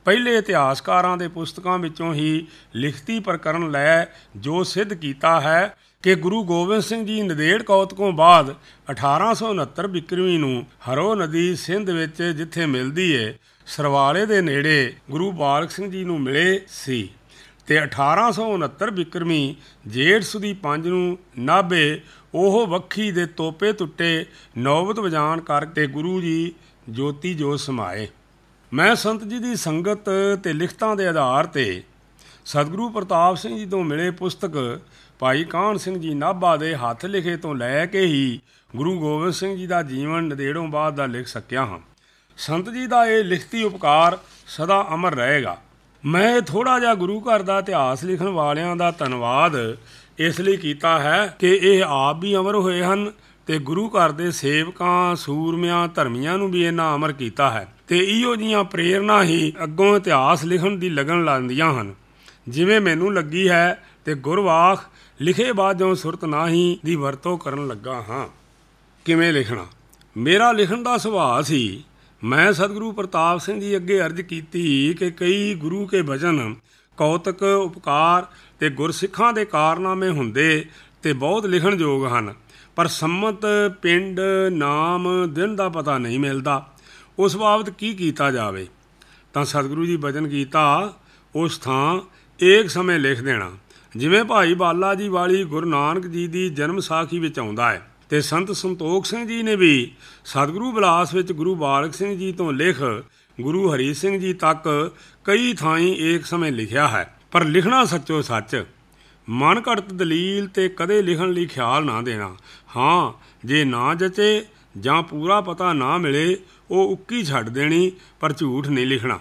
S1: ਪਹਿਲੇ ਇਤਿਹਾਸਕਾਰਾਂ ਦੇ ਪੁਸਤਕਾਂ ਵਿੱਚੋਂ ਹੀ ਲਿਖਤੀ ਪ੍ਰਕਰਨ ਲੈ ਜੋ ਸਿੱਧ ਕੀਤਾ ਹੈ ਕਿ ਗੁਰੂ ਗੋਬਿੰਦ ਸਿੰਘ ਜੀ ਨੰਦੇੜ ਕੌਤਕੋਂ ਬਾਅਦ ਅਠਾਰਾਂ ਸੌ ਉਣਹੱਤਰ ਬਿਕਰਵੀ ਨੂੰ ਹਰੋ ਨਦੀ ਸਿੰਧ ਵਿੱਚ ਜਿੱਥੇ ਮਿਲਦੀ ਏ ਸਰਵਾਲੇ ਦੇ ਨੇੜੇ ਗੁਰੂ ਬਾਲਕ ਸਿੰਘ ਜੀ ਨੂੰ ਮਿਲੇ ਸੀ ਤੇ ਅਠਾਰਾਂ ਸੌ ਉਣਹੱਤਰ ਬਿਕਰਮੀ ਜੇਠ ਸੁਦੀ ਪੰਜ ਨੂੰ ਨਾਭੇ ਉਹ ਵੱਖੀ ਦੇ ਤੋਪੇ ਟੁੱਟੇ ਨੌਬਤ ਵਜਾਣ ਕਰਕੇ ਗੁਰੂ ਜੀ ਜੋਤੀ ਜੋਤ ਸਮਾਏ। ਮੈਂ ਸੰਤ ਜੀ ਦੀ ਸੰਗਤ ਤੇ ਲਿਖਤਾਂ ਦੇ ਆਧਾਰ ਤੇ ਸਤਿਗੁਰੂ ਪ੍ਰਤਾਪ ਸਿੰਘ ਜੀ ਤੋਂ ਮਿਲੇ ਪੁਸਤਕ ਭਾਈ ਕਾਹਨ ਸਿੰਘ ਜੀ ਨਾਭਾ ਦੇ ਹੱਥ ਲਿਖੇ ਤੋਂ ਲੈ ਕੇ ਹੀ ਗੁਰੂ ਗੋਬਿੰਦ ਸਿੰਘ ਜੀ ਦਾ ਜੀਵਨ ਨੰਦੇੜੋਂ ਬਾਅਦ ਦਾ ਲਿਖ ਸਕਿਆ ਹਾਂ। ਸੰਤ ਜੀ ਦਾ ਇਹ ਲਿਖਤੀ ਉਪਕਾਰ ਸਦਾ ਅਮਰ ਰਹੇਗਾ। ਮੈਂ ਥੋੜ੍ਹਾ ਜਿਹਾ ਗੁਰੂ ਘਰ ਦਾ ਇਤਿਹਾਸ ਲਿਖਣ ਵਾਲਿਆਂ ਦਾ ਧੰਨਵਾਦ ਇਸ ਲਈ ਕੀਤਾ ਹੈ ਕਿ ਇਹ ਆਪ ਵੀ ਅਮਰ ਹੋਏ ਹਨ ਤੇ ਗੁਰੂ ਘਰ ਦੇ ਸੇਵਕਾਂ ਸੂਰਮਿਆਂ ਧਰਮੀਆਂ ਨੂੰ ਵੀ ਇਹਨਾਂ ਅਮਰ ਕੀਤਾ ਹੈ ਤੇ ਇਹੋ ਜਿਹੀਆਂ ਪ੍ਰੇਰਨਾ ਹੀ ਅੱਗੋਂ ਇਤਿਹਾਸ ਲਿਖਣ ਦੀ ਲਗਨ ਲਾਉਂਦੀਆਂ ਹਨ ਜਿਵੇਂ ਮੈਨੂੰ ਲੱਗੀ ਹੈ ਤੇ ਗੁਰਵਾਖ ਲਿਖੇ ਬਾਝੋਂ ਸੁਰਤ ਨਾਹੀ ਦੀ ਵਰਤੋਂ ਕਰਨ ਲੱਗਾ ਹਾਂ। ਕਿਵੇਂ ਲਿਖਣਾ? ਮੇਰਾ ਲਿਖਣ ਦਾ ਸੁਭਾਅ ਸੀ। ਮੈਂ ਸਤਿਗੁਰੂ ਪ੍ਰਤਾਪ ਸਿੰਘ ਜੀ ਅੱਗੇ ਅਰਜ਼ ਕੀਤੀ ਕਿ ਕਈ ਗੁਰੂ ਕੇ ਭਜਨ ਕੌਤਕ ਉਪਕਾਰ ਤੇ ਗੁਰਸਿੱਖਾਂ ਦੇ ਕਾਰਨਾਮੇ ਹੁੰਦੇ ਤੇ ਬਹੁਤ ਲਿਖਣ ਯੋਗ ਹਨ, ਪਰ ਸੰਮਤ ਪਿੰਡ ਨਾਮ ਦਿਨ ਦਾ ਪਤਾ ਨਹੀਂ ਮਿਲਦਾ। ਉਸ ਬਾਬਤ ਕੀ ਕੀਤਾ ਜਾਵੇ? ਤਾਂ ਸਤਿਗੁਰੂ ਜੀ ਭਜਨ ਕੀਤਾ ਉਸ ਥਾਂ ਏਕ ਸਮੇਂ ਲਿਖ ਦੇਣਾ। ਜਿਵੇਂ ਭਾਈ ਬਾਲਾ ਜੀ ਵਾਲੀ ਗੁਰੂ ਨਾਨਕ ਜੀ ਦੀ ਜਨਮ ਸਾਖੀ ਵਿੱਚ ਆਉਂਦਾ ਹੈ ਤੇ ਸੰਤ ਸੰਤੋਖ ਸਿੰਘ ਜੀ ਨੇ ਵੀ ਸਤਿਗੁਰੂ ਬਿਲਾਸ ਵਿੱਚ ਗੁਰੂ ਬਾਲਕ ਸਿੰਘ ਜੀ ਤੋਂ ਲਿਖ ਗੁਰੂ ਹਰੀ ਸਿੰਘ ਜੀ ਤੱਕ ਕਈ ਥਾਈਂ ਏਕ ਸਮੇਂ ਲਿਖਿਆ ਹੈ। ਪਰ ਲਿਖਣਾ ਸੱਚੋ ਸੱਚ, ਮਨ ਘੜਤ ਦਲੀਲ ਤੇ ਕਦੇ ਲਿਖਣ ਲਈ ਖਿਆਲ ਨਾ ਦੇਣਾ। ਹਾਂ, ਜੇ ਨਾ ਜਚੇ ਜਾਂ ਪੂਰਾ ਪਤਾ ਨਾ ਮਿਲੇ ਉਹ ਉੱਕੀ ਛੱਡ ਦੇਣੀ, ਪਰ ਝੂਠ ਨਹੀਂ ਲਿਖਣਾ।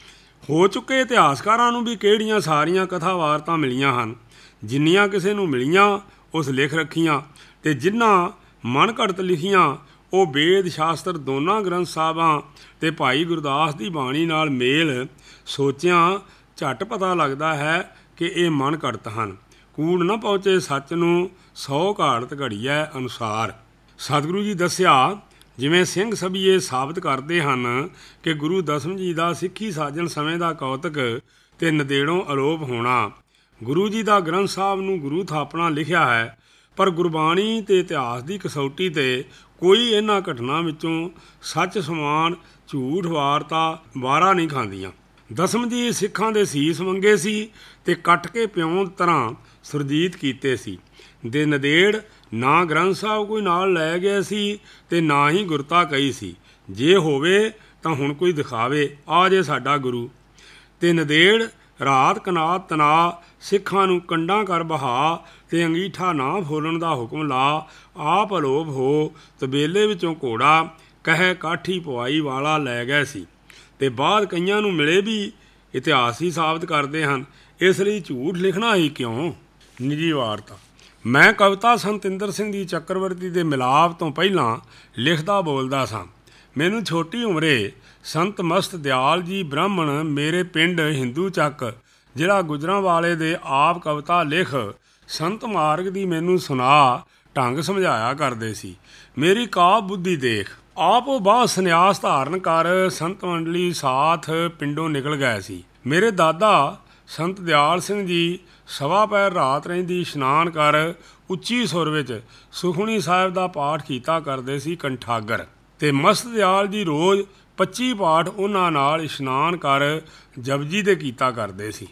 S1: ਹੋ ਚੁੱਕੇ ਇਤਿਹਾਸਕਾਰਾਂ ਨੂੰ ਵੀ ਕਿਹੜੀਆਂ ਸਾਰੀਆਂ ਕਥਾ ਵਾਰਤਾਂ ਮਿਲੀਆਂ ਹਨ, ਜਿੰਨੀਆਂ ਕਿਸੇ ਨੂੰ ਮਿਲੀਆਂ ਉਸ ਲਿਖ ਰੱਖੀਆਂ ਤੇ ਜਿਨ੍ਹਾਂ ਮਨ ਘੜਤ ਲਿਖੀਆਂ ਉਹ ਵੇਦ ਸ਼ਾਸਤਰ ਦੋਨਾਂ ਗ੍ਰੰਥ ਸਾਹਿਬਾਂ ਤੇ ਭਾਈ ਗੁਰਦਾਸ ਦੀ ਬਾਣੀ ਨਾਲ ਮੇਲ ਸੋਚਿਆਂ ਝੱਟ ਪਤਾ ਲੱਗਦਾ ਹੈ ਕਿ ਇਹ ਮਨ ਘੜਤ ਹਨ। ਕੂੜ ਨਾ ਪਹੁੰਚੇ ਸੱਚ ਨੂੰ ਸੌ ਘਾੜਤ ਘੜੀਐ ਅਨੁਸਾਰ। ਸਤਿਗੁਰੂ ਜੀ ਦੱਸਿਆ ਜਿਵੇਂ ਸਿੰਘ ਸਭੀਏ ਸਾਬਤ ਕਰਦੇ ਹਨ ਕਿ ਗੁਰੂ ਦਸਮ ਜੀ ਦਾ ਸਿੱਖੀ ਸਾਜਣ ਸਮੇਂ ਦਾ ਕੌਤਕ ਤੇ ਨੰਦੇੜੋਂ ਅਲੋਪ ਹੋਣਾ। ਗੁਰੂ ਜੀ ਦਾ ਗ੍ਰੰਥ ਸਾਹਿਬ ਨੂੰ ਗੁਰੂ ਥਾਪਣਾ ਲਿਖਿਆ ਹੈ, ਪਰ ਗੁਰਬਾਣੀ ਤੇ ਇਤਿਹਾਸ ਦੀ ਕਸੌਟੀ ਤੇ ਕੋਈ ਇਹਨਾਂ ਘਟਨਾ ਵਿੱਚੋਂ ਸੱਚ ਸਮਾਨ ਝੂਠ ਵਾਰਤਾ ਵਾਰਾ ਨਹੀਂ ਖਾਂਦੀਆਂ। ਦਸਮ ਜੀ ਸਿੱਖਾਂ ਦੇ ਸੀਸ ਮੰਗੇ ਸੀ ਤੇ ਕੱਟ ਕੇ ਪਿਉਂ ਤਰ੍ਹਾਂ ਸੁਰਜੀਤ ਕੀਤੇ ਸੀ। ਦੇ ਨੰਦੇੜ ਨਾ ਗ੍ਰੰਥ ਸਾਹਿਬ ਕੋਈ ਨਾਲ ਲੈ ਗਿਆ ਸੀ ਤੇ ਨਾ ਹੀ ਗੁਰਤਾ ਕਹੀ ਸੀ। ਜੇ ਹੋਵੇ ਤਾਂ ਹੁਣ ਕੋਈ ਦਿਖਾਵੇ, ਆ ਜੇ ਸਾਡਾ ਗੁਰੂ। ਤੇ ਨੰਦੇੜ ਰਾਤ ਕਨਾਤ ਤਨਾ ਸਿੱਖਾਂ ਨੂੰ ਕੰਡਾਂ ਕਰ ਬਹਾ ਤੇ ਅੰਗੀਠਾ ਨਾ ਫੋਲਣ ਦਾ ਹੁਕਮ ਲਾ। ਆਪ ਅਲੋਪ ਹੋ ਤਬੇਲੇ ਵਿੱਚੋਂ ਘੋੜਾ ਕਹਿ ਕਾਠੀ ਪਵਾਈ ਵਾਲਾ ਲੈ ਗਏ ਸੀ। ਤੇ ਬਾਅਦ ਕਈਆਂ ਨੂੰ ਮਿਲੇ ਵੀ ਇਤਿਹਾਸ ਹੀ ਸਾਬਤ ਕਰਦੇ ਹਨ। ਇਸ ਲਈ ਝੂਠ ਲਿਖਣਾ ਹੀ ਕਿਉਂ? ਨਿੱਜੀ ਵਾਰਤਾ। ਮੈਂ ਕਵਿਤਾ ਸੰਤ ਇੰਦਰ ਸਿੰਘ ਦੀ ਚੱਕਰਵਰਤੀ ਦੇ ਮਿਲਾਪ ਤੋਂ ਪਹਿਲਾਂ ਲਿਖਦਾ ਬੋਲਦਾ ਸਾਂ। ਮੈਨੂੰ ਛੋਟੀ ਉਮਰੇ ਸੰਤ ਮਸਤ ਦਿਆਲ ਜੀ ਬ੍ਰਾਹਮਣ ਮੇਰੇ ਪਿੰਡ ਹਿੰਦੂ ਚੱਕ ਜ਼ਿਲ੍ਹਾ ਗੁਜਰਾਂਵਾਲੇ ਦੇ ਆਪ ਕਵਿਤਾ ਲਿਖ ਸੰਤ ਮਾਰਗ ਦੀ ਮੈਨੂੰ ਸੁਣਾ ਢੰਗ ਸਮਝਾਇਆ ਕਰਦੇ ਸੀ। ਮੇਰੀ ਕਾਵਿ ਬੁੱਧੀ ਦੇਖ। ਆਪ ਉਹ ਬਾਅਦ ਸੰਨਿਆਸ ਧਾਰਨ ਕਰ ਸੰਤ ਮੰਡਲੀ ਸਾਥ ਪਿੰਡੋਂ ਨਿਕਲ ਗਏ ਸੀ। ਮੇਰੇ ਦਾਦਾ ਸੰਤ ਦਿਆਲ ਸਿੰਘ ਜੀ ਸਵਾ ਪੈਰ ਰਾਤ ਰਹਿੰਦੀ ਇਸ਼ਨਾਨ ਕਰ ਉੱਚੀ ਸੁਰ ਵਿੱਚ ਸੁਖਮਨੀ ਸਾਹਿਬ ਦਾ ਪਾਠ ਕੀਤਾ ਕਰਦੇ ਸੀ ਕੰਠਾਗਰ। ਤੇ ਮਸਤ ਦਿਆਲ ਜੀ ਰੋਜ਼ ਪੱਚੀ ਪਾਠ ਉਹਨਾਂ ਨਾਲ ਇਸ਼ਨਾਨ ਕਰ ਜਪਜੀ ਦੇ ਕੀਤਾ ਕਰਦੇ ਸੀ।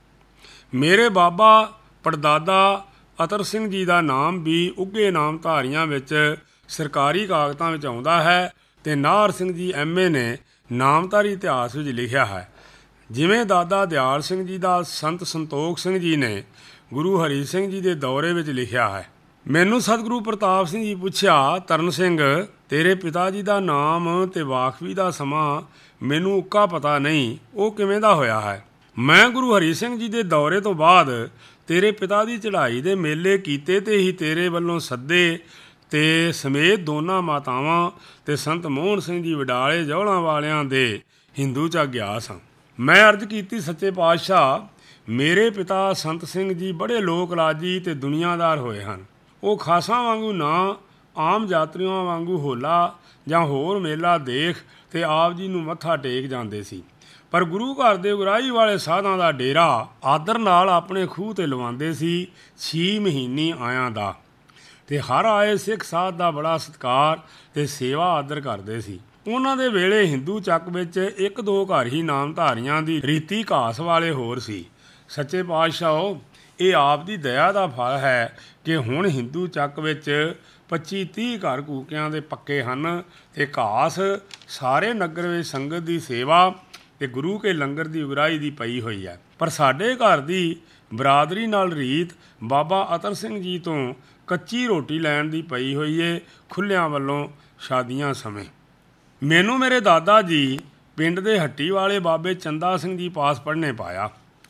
S1: ਮੇਰੇ ਬਾਬਾ ਪੜਦਾਦਾ ਅਤਰ ਸਿੰਘ ਜੀ ਦਾ ਨਾਮ ਵੀ ਉੱਘੇ ਨਾਮਧਾਰੀਆਂ ਵਿੱਚ ਸਰਕਾਰੀ ਕਾਗਜ਼ਾਂ ਵਿੱਚ ਆਉਂਦਾ ਹੈ ਤੇ ਨਾਹਰ ਸਿੰਘ ਜੀ ਐਮ ਏ ਨੇ ਨਾਮਧਾਰੀ ਇਤਿਹਾਸ ਵਿੱਚ ਲਿਖਿਆ ਹੈ। ਜਿਵੇਂ ਦਾਦਾ ਦਿਆਲ ਸਿੰਘ ਜੀ ਦਾ ਸੰਤ ਸੰਤੋਖ ਸਿੰਘ ਜੀ ਨੇ ਗੁਰੂ ਹਰੀ ਸਿੰਘ ਜੀ ਦੇ ਦੌਰੇ ਵਿੱਚ ਲਿਖਿਆ ਹੈ। ਮੈਨੂੰ ਸਤਿਗੁਰੂ ਪ੍ਰਤਾਪ ਸਿੰਘ ਜੀ ਪੁੱਛਿਆ, ਤਰਨ ਸਿੰਘ ਤੇਰੇ ਪਿਤਾ ਜੀ ਦਾ ਨਾਮ ਤੇ ਵਾਕਫੀ ਦਾ ਸਮਾਂ ਮੈਨੂੰ ਉੱਕਾ ਪਤਾ ਨਹੀਂ, ਉਹ ਕਿਵੇਂ ਦਾ ਹੋਇਆ ਹੈ? ਮੈਂ ਗੁਰੂ ਹਰੀ ਸਿੰਘ ਜੀ ਦੇ ਦੌਰੇ ਤੋਂ ਬਾਅਦ ਤੇਰੇ ਪਿਤਾ ਦੀ ਚੜ੍ਹਾਈ ਦੇ ਮੇਲੇ ਕੀਤੇ ਤੇ ਹੀ ਤੇਰੇ ਵੱਲੋਂ ਸੱਦੇ ਤੇ ਸਮੇਤ ਦੋਨਾਂ ਮਾਤਾਵਾਂ ਤੇ ਸੰਤ ਮੋਹਨ ਸਿੰਘ ਜੀ ਵਡਾਲੇ ਜੌਲਾਂ ਵਾਲਿਆਂ ਦੇ ਹਿੰਦੂ ਚ ਗਿਆ ਸਾਂ। ਮੈਂ ਅਰਜ਼ ਕੀਤੀ, ਸੱਚੇ ਪਾਤਸ਼ਾਹ ਮੇਰੇ ਪਿਤਾ ਸੰਤ ਸਿੰਘ ਜੀ ਬੜੇ ਲੋਕ ਲਾਜੀ ਤੇ ਦੁਨੀਆਦਾਰ ਹੋਏ ਹਨ। ਉਹ ਖਾਸਾਂ ਵਾਂਗੂ ਨਾ ਆਮ ਯਾਤਰੀਆਂ ਵਾਂਗੂ ਹੋਲਾ ਜਾਂ ਹੋਰ ਮੇਲਾ ਦੇਖ ਤੇ ਆਪ ਜੀ ਨੂੰ ਮੱਥਾ ਟੇਕ ਜਾਂਦੇ ਸੀ, ਪਰ ਗੁਰੂ ਘਰ ਦੇ ਉਗਰਾਹੀ ਵਾਲੇ ਸਾਧਾਂ ਦਾ ਡੇਰਾ ਆਦਰ ਨਾਲ ਆਪਣੇ ਖੂਹ 'ਤੇ ਲਵਾਉਂਦੇ ਸੀ ਛੀ ਮਹੀਨੇ ਆਇਆਂ ਦਾ, ਅਤੇ ਹਰ ਆਏ ਸਿੱਖ ਸਾਧ ਦਾ ਬੜਾ ਸਤਿਕਾਰ ਅਤੇ ਸੇਵਾ ਆਦਰ ਕਰਦੇ ਸੀ। ਉਹਨਾਂ ਦੇ ਵੇਲੇ ਹਿੰਦੂ ਚੱਕ ਵਿੱਚ ਇੱਕ ਦੋ ਘਰ ਹੀ ਨਾਮਧਾਰੀਆਂ ਦੀ ਰੀਤੀ ਘਾਸ ਵਾਲੇ ਹੋਰ ਸੀ। ਸੱਚੇ ਪਾਤਸ਼ਾਹ, ਇਹ ਆਪ ਦੀ ਦਇਆ ਦਾ ਫਲ ਹੈ ਕਿ ਹੁਣ ਹਿੰਦੂ ਚੱਕ ਵਿੱਚ ਪੱਚੀ ਤੀਹ ਘਰ ਕੂਕਿਆਂ ਦੇ ਪੱਕੇ ਹਨ ਅਤੇ ਘਾਸ ਸਾਰੇ ਨਗਰ ਵਿੱਚ ਸੰਗਤ ਦੀ ਸੇਵਾ ਅਤੇ ਗੁਰੂ ਕੇ ਲੰਗਰ ਦੀ ਉਗਰਾਹੀ ਦੀ ਪਈ ਹੋਈ ਹੈ। ਪਰ ਸਾਡੇ ਘਰ ਦੀ ਬਰਾਦਰੀ ਨਾਲ ਰੀਤ ਬਾਬਾ ਅਤਰ ਸਿੰਘ ਜੀ ਤੋਂ ਕੱਚੀ ਰੋਟੀ ਲੈਣ ਦੀ ਪਈ ਹੋਈ ਏ ਖੁੱਲ੍ਹਿਆਂ ਵੱਲੋਂ ਸ਼ਾਦੀਆਂ ਸਮੇਂ। ਮੈਨੂੰ ਮੇਰੇ ਦਾਦਾ ਜੀ ਪਿੰਡ ਦੇ ਹੱਟੀ ਵਾਲੇ ਬਾਬੇ ਚੰਦਾ ਸਿੰਘ ਜੀ ਪਾਸ ਪੜ੍ਹਨੇ ਪਾਇਆ।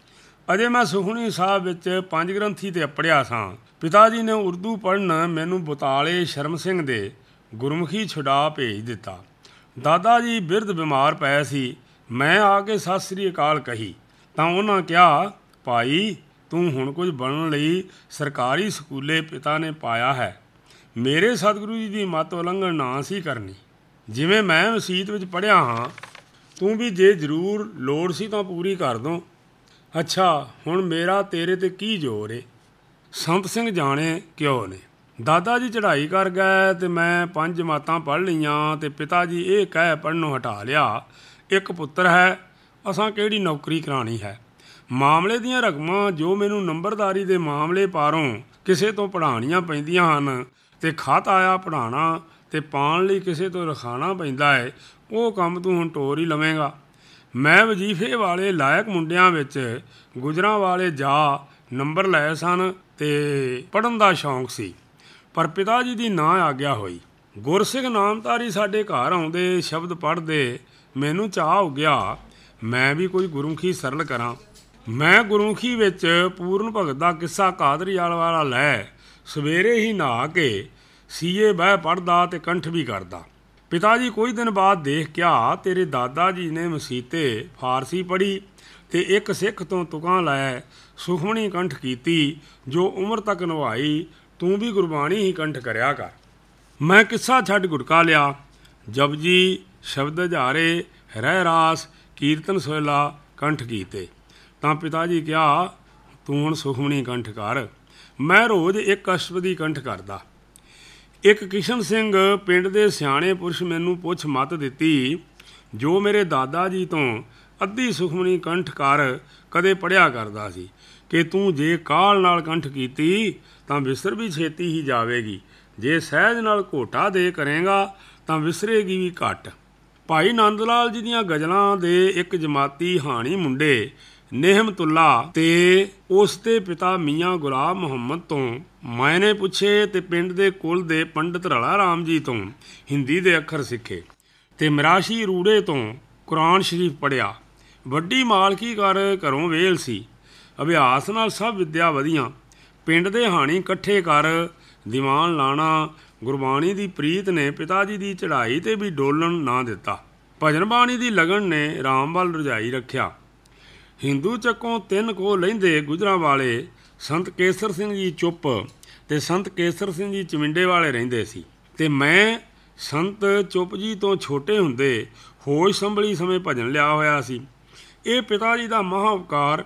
S1: ਅਜੇ ਮੈਂ ਸੁਖਮਨੀ ਸਾਹਿਬ ਵਿੱਚ ਪੰਜ ਗ੍ਰੰਥੀ 'ਤੇ ਅਪੜਿਆ ਸਾਂ। ਪਿਤਾ ਜੀ ਨੇ ਉਰਦੂ ਪੜ੍ਹਨ ਮੈਨੂੰ ਬੁਤਾਲੇ ਸ਼ਰਮ ਸਿੰਘ ਦੇ ਗੁਰਮੁਖੀ ਛੁਡਾ ਭੇਜ ਦਿੱਤਾ। ਦਾਦਾ ਜੀ ਬਿਰਧ ਬਿਮਾਰ ਪਏ ਸੀ। ਮੈਂ ਆ ਕੇ ਸਤਿ ਸ੍ਰੀ ਅਕਾਲ ਕਹੀ ਤਾਂ ਉਹਨਾਂ ਕਿਹਾ, ਭਾਈ ਤੂੰ ਹੁਣ ਕੁਝ ਬਣਨ ਲਈ ਸਰਕਾਰੀ ਸਕੂਲੇ ਪਿਤਾ ਨੇ ਪਾਇਆ ਹੈ। ਮੇਰੇ ਸਤਿਗੁਰੂ ਜੀ ਦੀ ਮੱਤ ਉਲੰਘਣ ਨਾ ਸੀ ਕਰਨੀ। ਜਿਵੇਂ ਮੈਂ ਮਸੀਤ ਵਿੱਚ ਪੜ੍ਹਿਆ ਹਾਂ, ਤੂੰ ਵੀ ਜੇ ਜ਼ਰੂਰ ਲੋੜ ਸੀ ਤਾਂ ਪੂਰੀ ਕਰ ਦੋ। ਅੱਛਾ, ਹੁਣ ਮੇਰਾ ਤੇਰੇ 'ਤੇ ਕੀ ਜ਼ੋਰ ਏ? ਸੰਤ ਸਿੰਘ ਜਾਣੇ ਕਿਉਂ ਨੇ। ਦਾਦਾ ਜੀ ਚੜ੍ਹਾਈ ਕਰ ਗਏ ਅਤੇ ਮੈਂ ਪੰਜ ਜਮਾਤਾਂ ਪੜ੍ਹ ਲਈਆਂ ਅਤੇ ਪਿਤਾ ਜੀ ਇਹ ਕਹਿ ਪੜ੍ਹਨੋਂ ਹਟਾ ਲਿਆ, ਇੱਕ ਪੁੱਤਰ ਹੈ, ਅਸਾਂ ਕਿਹੜੀ ਨੌਕਰੀ ਕਰਾਉਣੀ ਹੈ। ਮਾਮਲੇ ਦੀਆਂ ਰਕਮਾਂ ਜੋ ਮੈਨੂੰ ਨੰਬਰਦਾਰੀ ਦੇ ਮਾਮਲੇ ਪਾਰੋਂ ਕਿਸੇ ਤੋਂ ਪੜ੍ਹਾਉਣੀਆਂ ਪੈਂਦੀਆਂ ਹਨ ਅਤੇ ਖਤ ਆਇਆ ਪੜ੍ਹਾਉਣਾ ਅਤੇ ਪਾਉਣ ਲਈ ਕਿਸੇ ਤੋਂ ਰਖਾਉਣਾ ਪੈਂਦਾ ਹੈ, ਉਹ ਕੰਮ ਤੂੰ ਹੁਣ ਟੋਰ ਹੀ ਲਵੇਂਗਾ। ਮੈਂ ਵਜ਼ੀਫੇ ਵਾਲੇ ਲਾਇਕ ਮੁੰਡਿਆਂ ਵਿੱਚ ਗੁਜਰਾਂ ਵਾਲੇ ਜਾ ਨੰਬਰ ਲਏ ਸਨ ਅਤੇ ਪੜ੍ਹਨ ਦਾ ਸ਼ੌਂਕ ਸੀ, ਪਰ ਪਿਤਾ ਜੀ ਦੀ ਨਾ ਆਗਿਆ ਹੋਈ। ਗੁਰਸਿੱਖ ਨਾਮਧਾਰੀ ਸਾਡੇ ਘਰ ਆਉਂਦੇ, ਸ਼ਬਦ ਪੜ੍ਹਦੇ, ਮੈਨੂੰ ਚਾਅ ਹੋ ਗਿਆ ਮੈਂ ਵੀ ਕੋਈ ਗੁਰਮੁਖੀ ਸਰਲ ਕਰਾਂ। ਮੈਂ ਗੁਰਮੁਖੀ ਵਿੱਚ ਪੂਰਨ ਭਗਤ ਦਾ ਕਿੱਸਾ ਕਾਦਰੀਵਾਲ ਵਾਲਾ ਲੈ ਸਵੇਰੇ ਹੀ ਨਹਾ ਕੇ ਸੀਏ ਬਹਿ ਪੜ੍ਹਦਾ ਅਤੇ ਕੰਠ ਵੀ ਕਰਦਾ। ਪਿਤਾ ਜੀ ਕੁਝ ਦਿਨ ਬਾਅਦ ਦੇਖ ਕਿਹਾ, ਤੇਰੇ ਦਾਦਾ ਜੀ ਨੇ ਮਸੀਤੇ ਫਾਰਸੀ ਪੜ੍ਹੀ ਅਤੇ ਇੱਕ ਸਿੱਖ ਤੋਂ ਤੁਕਾਂ ਲੈ ਸੁਖਮਣੀ ਕੰਠ ਕੀਤੀ, ਜੋ ਉਮਰ ਤੱਕ ਨਿਭਾਈ। ਤੂੰ ਵੀ ਗੁਰਬਾਣੀ ਹੀ ਕੰਠ ਕਰਿਆ ਕਰ। ਮੈਂ ਕਿੱਸਾ ਛੱਡ ਗੁਟਕਾ ਲਿਆ। ਜਪਜੀ, ਸ਼ਬਦ ਹਜ਼ਾਰੇ, ਰਹਿ ਰਾਸ, ਕੀਰਤਨ ਸੋਹਿਲਾ ਕੰਠ ਕੀਤੇ। ਤਾਂ ਪਿਤਾ ਜੀ ਕਿਹਾ, ਤੂੰ ਹੁਣ ਸੁਖਮਣੀ ਕੰਠ ਕਰ। ਮੈਂ ਰੋਜ਼ ਇੱਕ ਅਸ਼ਟਪਦੀ ਕੰਠ ਕਰਦਾ। ਇੱਕ ਕਿਸ਼ਨ ਸਿੰਘ ਪਿੰਡ ਦੇ ਸਿਆਣੇ ਪੁਰਸ਼ ਮੈਨੂੰ ਪੁੱਛ ਮੱਤ ਦਿੱਤੀ, ਜੋ ਮੇਰੇ ਦਾਦਾ ਜੀ ਤੋਂ ਅੱਧੀ ਸੁਖਮਣੀ ਕੰਠ ਕਰ ਕਦੇ ਪੜ੍ਹਿਆ ਕਰਦਾ ਸੀ, ਕਿ ਤੂੰ ਜੇ ਕਾਹਲ ਨਾਲ ਕੰਠ ਕੀਤੀ ਤਾਂ ਵਿਸਰ ਵੀ ਛੇਤੀ ਹੀ ਜਾਵੇਗੀ, ਜੇ ਸਹਿਜ ਨਾਲ ਘੋਟਾ ਦੇ ਕਰੇਗਾ ਤਾਂ ਵਿਸਰੇਗੀ ਵੀ ਘੱਟ। ਭਾਈ ਨੰਦ ਲਾਲ ਜੀ ਦੀਆਂ ਗਜ਼ਲਾਂ ਦੇ ਇੱਕ ਜਮਾਤੀ ਹਾਣੀ ਮੁੰਡੇ ਨਿਹਮਤੁੱਲਾ ਤੇ ਉਸ ਦੇ ਪਿਤਾ ਮੀਆਂ ਗੁਲਾਮ ਮੁਹੰਮਦ ਤੋਂ ਮਾਇਨੇ ਪੁੱਛੇ ਅਤੇ ਪਿੰਡ ਦੇ ਕੁਲ ਦੇ ਪੰਡਿਤ ਰਲਾ ਰਾਮ ਜੀ ਤੋਂ ਹਿੰਦੀ ਦੇ ਅੱਖਰ ਸਿੱਖੇ ਅਤੇ ਮਰਾਸ਼ੀ ਰੂੜੇ ਤੋਂ ਕੁਰਾਨ ਸ਼ਰੀਫ ਪੜ੍ਹਿਆ। ਵੱਡੀ ਮਾਲਕੀ ਕਰ ਘਰੋਂ ਵੇਲ ਸੀ। ਅਭਿਆਸ ਨਾਲ ਸਭ ਵਿੱਦਿਆ ਵਧੀਆਂ। ਪਿੰਡ ਦੇ ਹਾਣੀ ਇਕੱਠੇ ਕਰ ਦੀਵਾਨ ਲਾਣਾ। ਗੁਰਬਾਣੀ ਦੀ ਪ੍ਰੀਤ ਨੇ ਪਿਤਾ ਜੀ ਦੀ ਚੜ੍ਹਾਈ 'ਤੇ ਵੀ ਡੋਲਣ ਨਾ ਦਿੱਤਾ। ਭਜਨ ਬਾਣੀ ਦੀ ਲਗਨ ਨੇ ਰਾਮ ਵੱਲ ਰੁਝਾਈ ਰੱਖਿਆ। ਹਿੰਦੂ ਚੱਕੋਂ ਤਿੰਨ ਕੋ ਲੈਂਦੇ ਗੁਜਰਾਂ ਵਾਲੇ ਸੰਤ ਕੇਸਰ ਸਿੰਘ ਜੀ ਚੁੱਪ ਅਤੇ ਸੰਤ ਕੇਸਰ ਸਿੰਘ ਜੀ ਚਮਿੰਡੇ ਵਾਲੇ ਰਹਿੰਦੇ ਸੀ, ਅਤੇ ਮੈਂ ਸੰਤ ਚੁੱਪ ਜੀ ਤੋਂ ਛੋਟੇ ਹੁੰਦੇ ਹੋਸ਼ ਸੰਭਲੀ ਸਮੇਂ ਭਜਨ ਲਿਆ ਹੋਇਆ ਸੀ। ਇਹ ਪਿਤਾ ਜੀ ਦਾ ਮਹਾਂ ਉਪਕਾਰ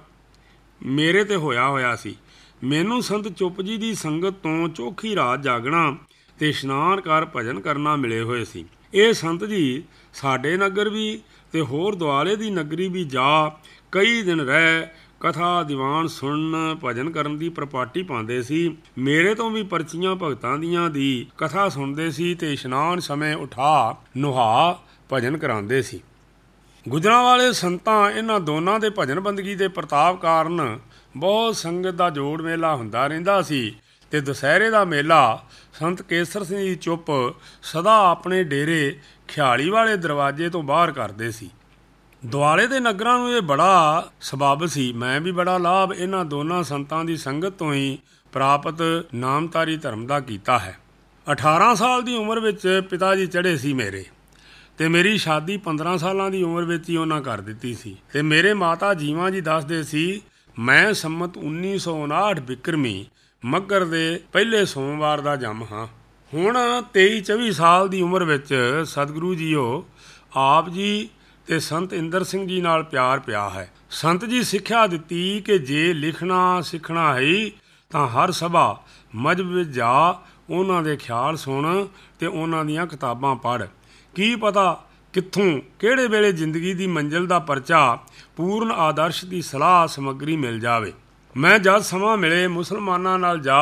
S1: ਮੇਰੇ 'ਤੇ ਹੋਇਆ ਹੋਇਆ ਸੀ। ਮੈਨੂੰ ਸੰਤ ਚੁੱਪ ਜੀ ਦੀ ਸੰਗਤ ਤੋਂ ਚੌਖੀ ਰਾਤ ਜਾਗਣਾ ਅਤੇ ਇਸ਼ਨਾਨ ਕਰ ਭਜਨ ਕਰਨਾ ਮਿਲੇ ਹੋਏ ਸੀ। ਇਹ ਸੰਤ ਜੀ ਸਾਡੇ ਨਗਰ ਵੀ ਅਤੇ ਹੋਰ ਦੁਆਲੇ ਦੀ ਨਗਰੀ ਵੀ ਜਾ ਕਈ ਦਿਨ ਰਹਿ ਕਥਾ ਦੀਵਾਨ ਸੁਣਨ ਭਜਨ ਕਰਨ ਦੀ ਪ੍ਰਪਾਟੀ ਪਾਉਂਦੇ ਸੀ। ਮੇਰੇ ਤੋਂ ਵੀ ਪਰਚੀਆਂ ਭਗਤਾਂ ਦੀਆਂ ਦੀ ਕਥਾ ਸੁਣਦੇ ਸੀ ਅਤੇ ਇਸ਼ਨਾਨ ਸਮੇਂ ਉਠਾ ਨੁਹਾ ਭਜਨ ਕਰਾਉਂਦੇ ਸੀ। ਗੁਜਰਾਂ ਵਾਲੇ ਸੰਤਾਂ ਇਹਨਾਂ ਦੋਨਾਂ ਦੇ ਭਜਨ ਬੰਦਗੀ ਦੇ ਪ੍ਰਤਾਪ ਕਾਰਨ ਬਹੁਤ ਸੰਗਤ ਦਾ ਜੋੜ ਮੇਲਾ ਹੁੰਦਾ ਰਹਿੰਦਾ ਸੀ, ਅਤੇ ਦੁਸਹਿਰੇ ਦਾ ਮੇਲਾ ਸੰਤ ਕੇਸਰ ਸਿੰਘ ਜੀ ਚੁੱਪ ਸਦਾ ਆਪਣੇ ਡੇਰੇ ਖਿਆਲੀ ਵਾਲੇ ਦਰਵਾਜ਼ੇ ਤੋਂ ਬਾਹਰ ਕਰਦੇ ਸੀ। ਦੁਆਲੇ ਦੇ ਨਗਰਾਂ ਨੂੰ ਇਹ ਬੜਾ ਸਬੱਬ ਸੀ। ਮੈਂ ਵੀ ਬੜਾ ਲਾਭ ਇਹਨਾਂ ਦੋਨਾਂ ਸੰਤਾਂ ਦੀ ਸੰਗਤ ਤੋਂ ਹੀ ਪ੍ਰਾਪਤ ਨਾਮਧਾਰੀ ਧਰਮ ਦਾ ਕੀਤਾ ਹੈ। ਅਠਾਰਾਂ ਸਾਲ ਦੀ ਉਮਰ ਵਿੱਚ ਪਿਤਾ ਜੀ ਚੜ੍ਹੇ ਸੀ ਮੇਰੇ, ਅਤੇ ਮੇਰੀ ਸ਼ਾਦੀ ਪੰਦਰਾਂ ਸਾਲਾਂ ਦੀ ਉਮਰ ਵਿੱਚ ਹੀ ਉਹਨਾਂ ਕਰ ਦਿੱਤੀ ਸੀ। ਅਤੇ ਮੇਰੇ ਮਾਤਾ ਜੀਵਾਂ ਜੀ ਦੱਸਦੇ ਸੀ, ਮੈਂ ਸੰਮਤ ਉੱਨੀ ਸੌ ਉਨਾਹਠ ਬਿਕਰਮੀ ਮੱਘਰ ਦੇ ਪਹਿਲੇ ਸੋਮਵਾਰ ਦਾ ਜੰਮ ਹਾਂ। ਹੁਣ ਤੇਈ ਚੌਵੀ ਸਾਲ ਦੀ ਉਮਰ ਵਿੱਚ ਸਤਿਗੁਰੂ ਜੀਓ ਆਪ ਜੀ ਤੇ ਸੰਤ ਇੰਦਰ ਸਿੰਘ ਜੀ ਨਾਲ ਪਿਆਰ ਪਿਆ ਹੈ। ਸੰਤ ਜੀ ਸਿੱਖਿਆ ਦਿੱਤੀ ਕਿ ਜੇ ਲਿਖਣਾ ਸਿੱਖਣਾ ਹੈ ਤਾਂ ਹਰ ਸਭਾ ਮਜਬ ਵਿੱਚ ਜਾ, ਉਹਨਾਂ ਦੇ ਖਿਆਲ ਸੁਣ ਤੇ ਉਹਨਾਂ ਦੀਆਂ ਕਿਤਾਬਾਂ ਪੜ੍ਹ। ਕੀ ਪਤਾ ਕਿੱਥੋਂ ਕਿਹੜੇ ਵੇਲੇ ਜ਼ਿੰਦਗੀ ਦੀ ਮੰਜ਼ਿਲ ਦਾ ਪਰਚਾ, ਪੂਰਨ ਆਦਰਸ਼ ਦੀ ਸਲਾਹ ਸਮੱਗਰੀ ਮਿਲ ਜਾਵੇ। ਮੈਂ ਜਦ ਸਮਾਂ ਮਿਲੇ ਮੁਸਲਮਾਨਾਂ ਨਾਲ ਜਾ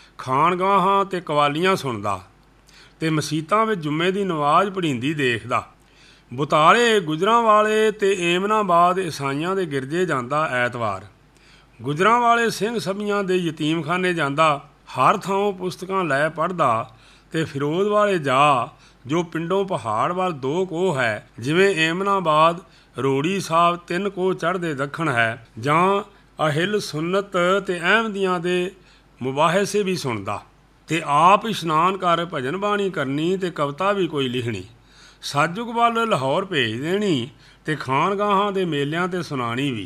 S1: ਖਾਨਗਾਹਾਂ ਤੇ ਕਵਾਲੀਆਂ ਸੁਣਦਾ ਤੇ ਮਸੀਤਾਂ ਵਿੱਚ ਜੁਮੇ ਦੀ ਨਮਾਜ਼ ਪੜ੍ਹੀਂਦੀ ਦੇਖਦਾ। ਬੁਤਾਲੇ ਗੁਜਰਾਂਵਾਲੇ ਤੇ ਏਮਨਾਬਾਦ ਈਸਾਈਆਂ ਦੇ ਗਿਰਜੇ ਜਾਂਦਾ ਐਤਵਾਰ। ਗੁਜਰਾਂਵਾਲੇ ਸਿੰਘ ਸਭੀਆਂ ਦੇ ਯਤੀਮਖਾਨੇ ਜਾਂਦਾ। ਹਰ ਥਾਂ ਪੁਸਤਕਾਂ ਲੈ ਪੜ੍ਹਦਾ ਤੇ ਫਿਰੋਜ਼ ਵਾਲੇ ਜਾ, ਜੋ ਪਿੰਡੋਂ ਪਹਾੜ ਵੱਲ ਦੋ ਕੋਹ ਹੈ, ਜਿਵੇਂ ਏਮਨਾਬਾਦ ਰੋੜੀ ਸਾਹਿਬ ਤਿੰਨ ਕੋਹ ਚੜ੍ਹਦੇ ਦੱਖਣ ਹੈ, ਜਾਂ ਅਹਿਲ ਸੁੰਨਤ ਤੇ ਅਹਿਮਦੀਆਂ ਦੇ ਮੁਬਾਹਿਸੇ ਵੀ ਸੁਣਦਾ ਤੇ ਆਪ ਇਸ਼ਨਾਨ ਕਰ ਭਜਨ ਬਾਣੀ ਕਰਨੀ ਤੇ ਕਵਿਤਾ ਵੀ ਕੋਈ ਲਿਖਣੀ। ਸਾਜੁਕ ਵੱਲ ਲਾਹੌਰ ਭੇਜ ਦੇਣੀ ਤੇ ਖਾਨਗਾਹਾਂ ਦੇ ਮੇਲਿਆਂ ਤੇ ਸੁਣਾਣੀ ਵੀ।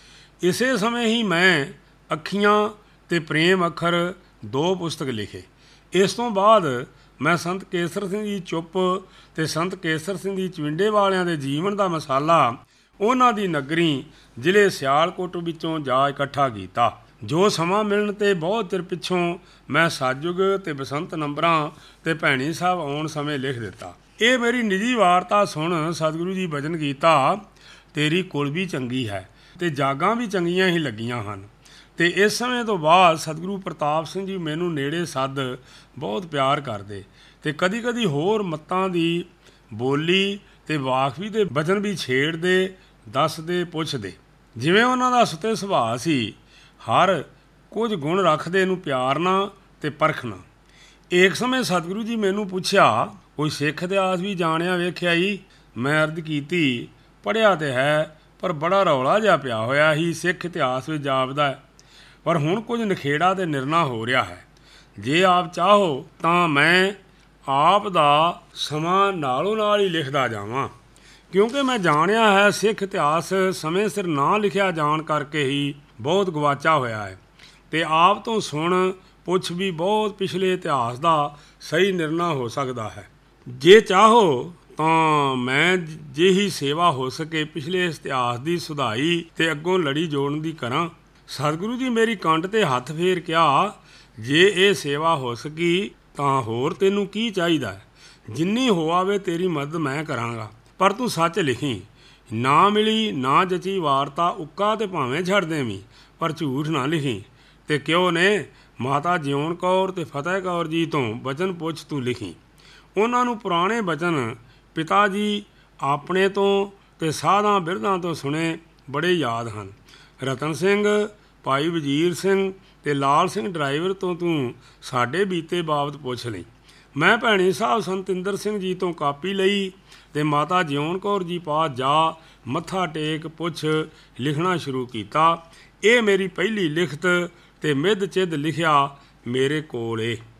S1: ਇਸੇ ਸਮੇਂ ਹੀ ਮੈਂ ਅੱਖੀਆਂ ਤੇ ਪ੍ਰੇਮ ਅੱਖਰ ਦੋ ਪੁਸਤਕ ਲਿਖੇ। ਇਸ ਤੋਂ ਬਾਅਦ ਮੈਂ ਸੰਤ ਕੇਸਰ ਸਿੰਘ ਜੀ ਚੁੱਪ ਤੇ ਸੰਤ ਕੇਸਰ ਸਿੰਘ ਜੀ ਚਵਿੰਡੇ ਵਾਲਿਆਂ ਦੇ ਜੀਵਨ ਦਾ ਮਸਾਲਾ ਉਹਨਾਂ ਦੀ ਨਗਰੀ ਜ਼ਿਲ੍ਹੇ ਸਿਆਲਕੋਟ ਵਿੱਚੋਂ ਜਾ ਇਕੱਠਾ ਕੀਤਾ, ਜੋ ਸਮਾਂ ਮਿਲਣ ਤੇ ਬਹੁਤ ਚਿਰ ਪਿੱਛੋਂ ਮੈਂ ਸਾਜੁਗ ਤੇ ਬਸੰਤ ਨੰਬਰਾਂ ਤੇ ਭੈਣੀ ਸਾਹਿਬ ਆਉਣ ਸਮੇਂ ਲਿਖ ਦਿੱਤਾ। ਇਹ ਮੇਰੀ ਨਿੱਜੀ ਵਾਰਤਾ ਸੁਣ ਸਤਿਗੁਰੂ ਜੀ ਬਚਨ ਕੀਤਾ, ਤੇਰੀ ਕੁਲ ਵੀ ਚੰਗੀ ਹੈ ਤੇ ਜਾਗਾਂ ਵੀ ਚੰਗੀਆਂ ਹੀ ਲੱਗੀਆਂ ਹਨ। ਤੇ ਇਸ ਸਮੇਂ ਤੋਂ ਬਾਅਦ ਸਤਿਗੁਰੂ ਪ੍ਰਤਾਪ ਸਿੰਘ ਜੀ ਮੈਨੂੰ ਨੇੜੇ ਸੱਦ ਬਹੁਤ ਪਿਆਰ ਕਰਦੇ ਤੇ ਕਦੀ ਕਦੀ ਹੋਰ ਮੱਤਾਂ ਦੀ ਬੋਲੀ ਤੇ ਵਾਕਫੀ ਦੇ ਬਚਨ ਵੀ ਛੇੜਦੇ, ਦੱਸਦੇ, ਪੁੱਛਦੇ। ਜਿਵੇਂ ਉਹਨਾਂ ਦਾ ਸੁਤੇ ਸੁਭਾਅ ਸੀ, ਹਰ ਕੁਝ ਗੁਣ ਰੱਖਦੇ ਨੂੰ ਪਿਆਰਨਾ ਤੇ ਪਰਖਣਾ। ਇੱਕ ਸਮੇਂ ਸਤਿਗੁਰੂ ਜੀ ਮੈਨੂੰ ਪੁੱਛਿਆ, ਕੋਈ ਸਿੱਖ ਇਤਿਹਾਸ ਵੀ ਜਾਣਿਆ ਵੇਖਿਆ ਹੀ? ਮੈਂ ਅਰਜ਼ ਕੀਤੀ, ਪੜ੍ਹਿਆ ਤੇ ਹੈ, ਪਰ ਬੜਾ ਰੌਲਾ ਜਿਹਾ ਪਿਆ ਹੋਇਆ ਹੀ ਸਿੱਖ ਇਤਿਹਾਸ ਵਿੱਚ ਜਾਪਦਾ ਹੈ, ਪਰ ਹੁਣ ਕੁਝ ਨਿਖੇੜਾ ਤੇ ਨਿਰਣਾ ਹੋ ਰਿਹਾ ਹੈ। ਜੇ ਆਪ ਚਾਹੋ ਤਾਂ ਮੈਂ ਆਪ ਦਾ ਸਮਾਂ ਨਾਲੋਂ ਨਾਲ ਹੀ ਲਿਖਦਾ ਜਾਵਾਂ, ਕਿਉਂਕਿ ਮੈਂ ਜਾਣਿਆ ਹੈ ਸਿੱਖ ਇਤਿਹਾਸ ਸਮੇਂ ਸਿਰ ਨਾ ਲਿਖਿਆ ਜਾਣ ਕਰਕੇ ਹੀ ਬਹੁਤ ਗਵਾਚਾ ਹੋਇਆ ਹੈ ਤੇ ਆਪ ਤੋਂ ਸੁਣ ਪੁੱਛ ਵੀ ਬਹੁਤ ਪਿਛਲੇ ਇਤਿਹਾਸ ਦਾ ਸਹੀ ਨਿਰਣਾ ਹੋ ਸਕਦਾ ਹੈ। ਜੇ ਚਾਹੋ ਤਾਂ ਮੈਂ ਜਿਹੀ ਸੇਵਾ ਹੋ ਸਕੇ ਪਿਛਲੇ ਇਤਿਹਾਸ ਦੀ ਸੁਧਾਈ ਤੇ ਅੱਗੋਂ ਲੜੀ ਜੋੜਨ ਦੀ ਕਰਾਂ। ਸਤਿਗੁਰੂ ਜੀ ਮੇਰੀ ਕੰਠ ਤੇ ਹੱਥ ਫੇਰ ਕਿਹਾ, ਜੇ ਇਹ ਸੇਵਾ ਹੋ ਸਕੀ ਤਾਂ ਹੋਰ ਤੈਨੂੰ ਕੀ ਚਾਹੀਦਾ ਹੈ? ਜਿੰਨੀ ਹੋ ਆਵੇ ਤੇਰੀ ਮਦਦ ਮੈਂ ਕਰਾਂਗਾ, ਪਰ ਤੂੰ ਸੱਚ ਲਿਖੀ। ਨਾ ਮਿਲੀ ਨਾ ਜਚੀ ਵਾਰਤਾ ਉੱਕਾ ਤੇ ਭਾਵੇਂ ਛੱਡ ਦੇਵੀਂ, ਪਰ ਝੂਠ ਨਾ ਲਿਖੀ। ਤੇ ਕਿਉਂ ਨੇ ਮਾਤਾ ਜਿਉਣ ਕੌਰ ਤੇ ਫਤਿਹ ਕੌਰ ਜੀ ਤੋਂ ਬਚਨ ਪੁੱਛ ਤੂੰ ਲਿਖੀ। ਉਹਨਾਂ ਨੂੰ ਪੁਰਾਣੇ ਬਚਨ ਪਿਤਾ ਜੀ ਆਪਣੇ ਤੋਂ ਤੇ ਸਾਧਾਂ ਬਿਰਧਾਂ ਤੋਂ ਸੁਣੇ ਬੜੇ ਯਾਦ ਹਨ। ਰਤਨ ਸਿੰਘ, ਭਾਈ ਵਜ਼ੀਰ ਸਿੰਘ ਤੇ ਲਾਲ ਸਿੰਘ ਡਰਾਈਵਰ ਤੋਂ ਤੂੰ ਸਾਡੇ ਬੀਤੇ ਬਾਬਤ ਪੁੱਛ ਲਈ। ਮੈਂ ਭੈਣੀ ਸਾਹਿਬ ਸੰਤ ਇੰਦਰ ਸਿੰਘ ਜੀ ਤੋਂ ਕਾਪੀ ਲਈ ਤੇ ਮਾਤਾ ਜਿਉਣ ਕੌਰ ਜੀ ਪਾਸ ਜਾ ਮੱਥਾ ਟੇਕ ਪੁੱਛ ਲਿਖਣਾ ਸ਼ੁਰੂ ਕੀਤਾ। ਇਹ ਮੇਰੀ ਪਹਿਲੀ ਲਿਖਤ ਤੇ ਮਿੱਧ ਚਿੱਧ ਲਿਖਿਆ ਮੇਰੇ ਕੋਲ ਏ।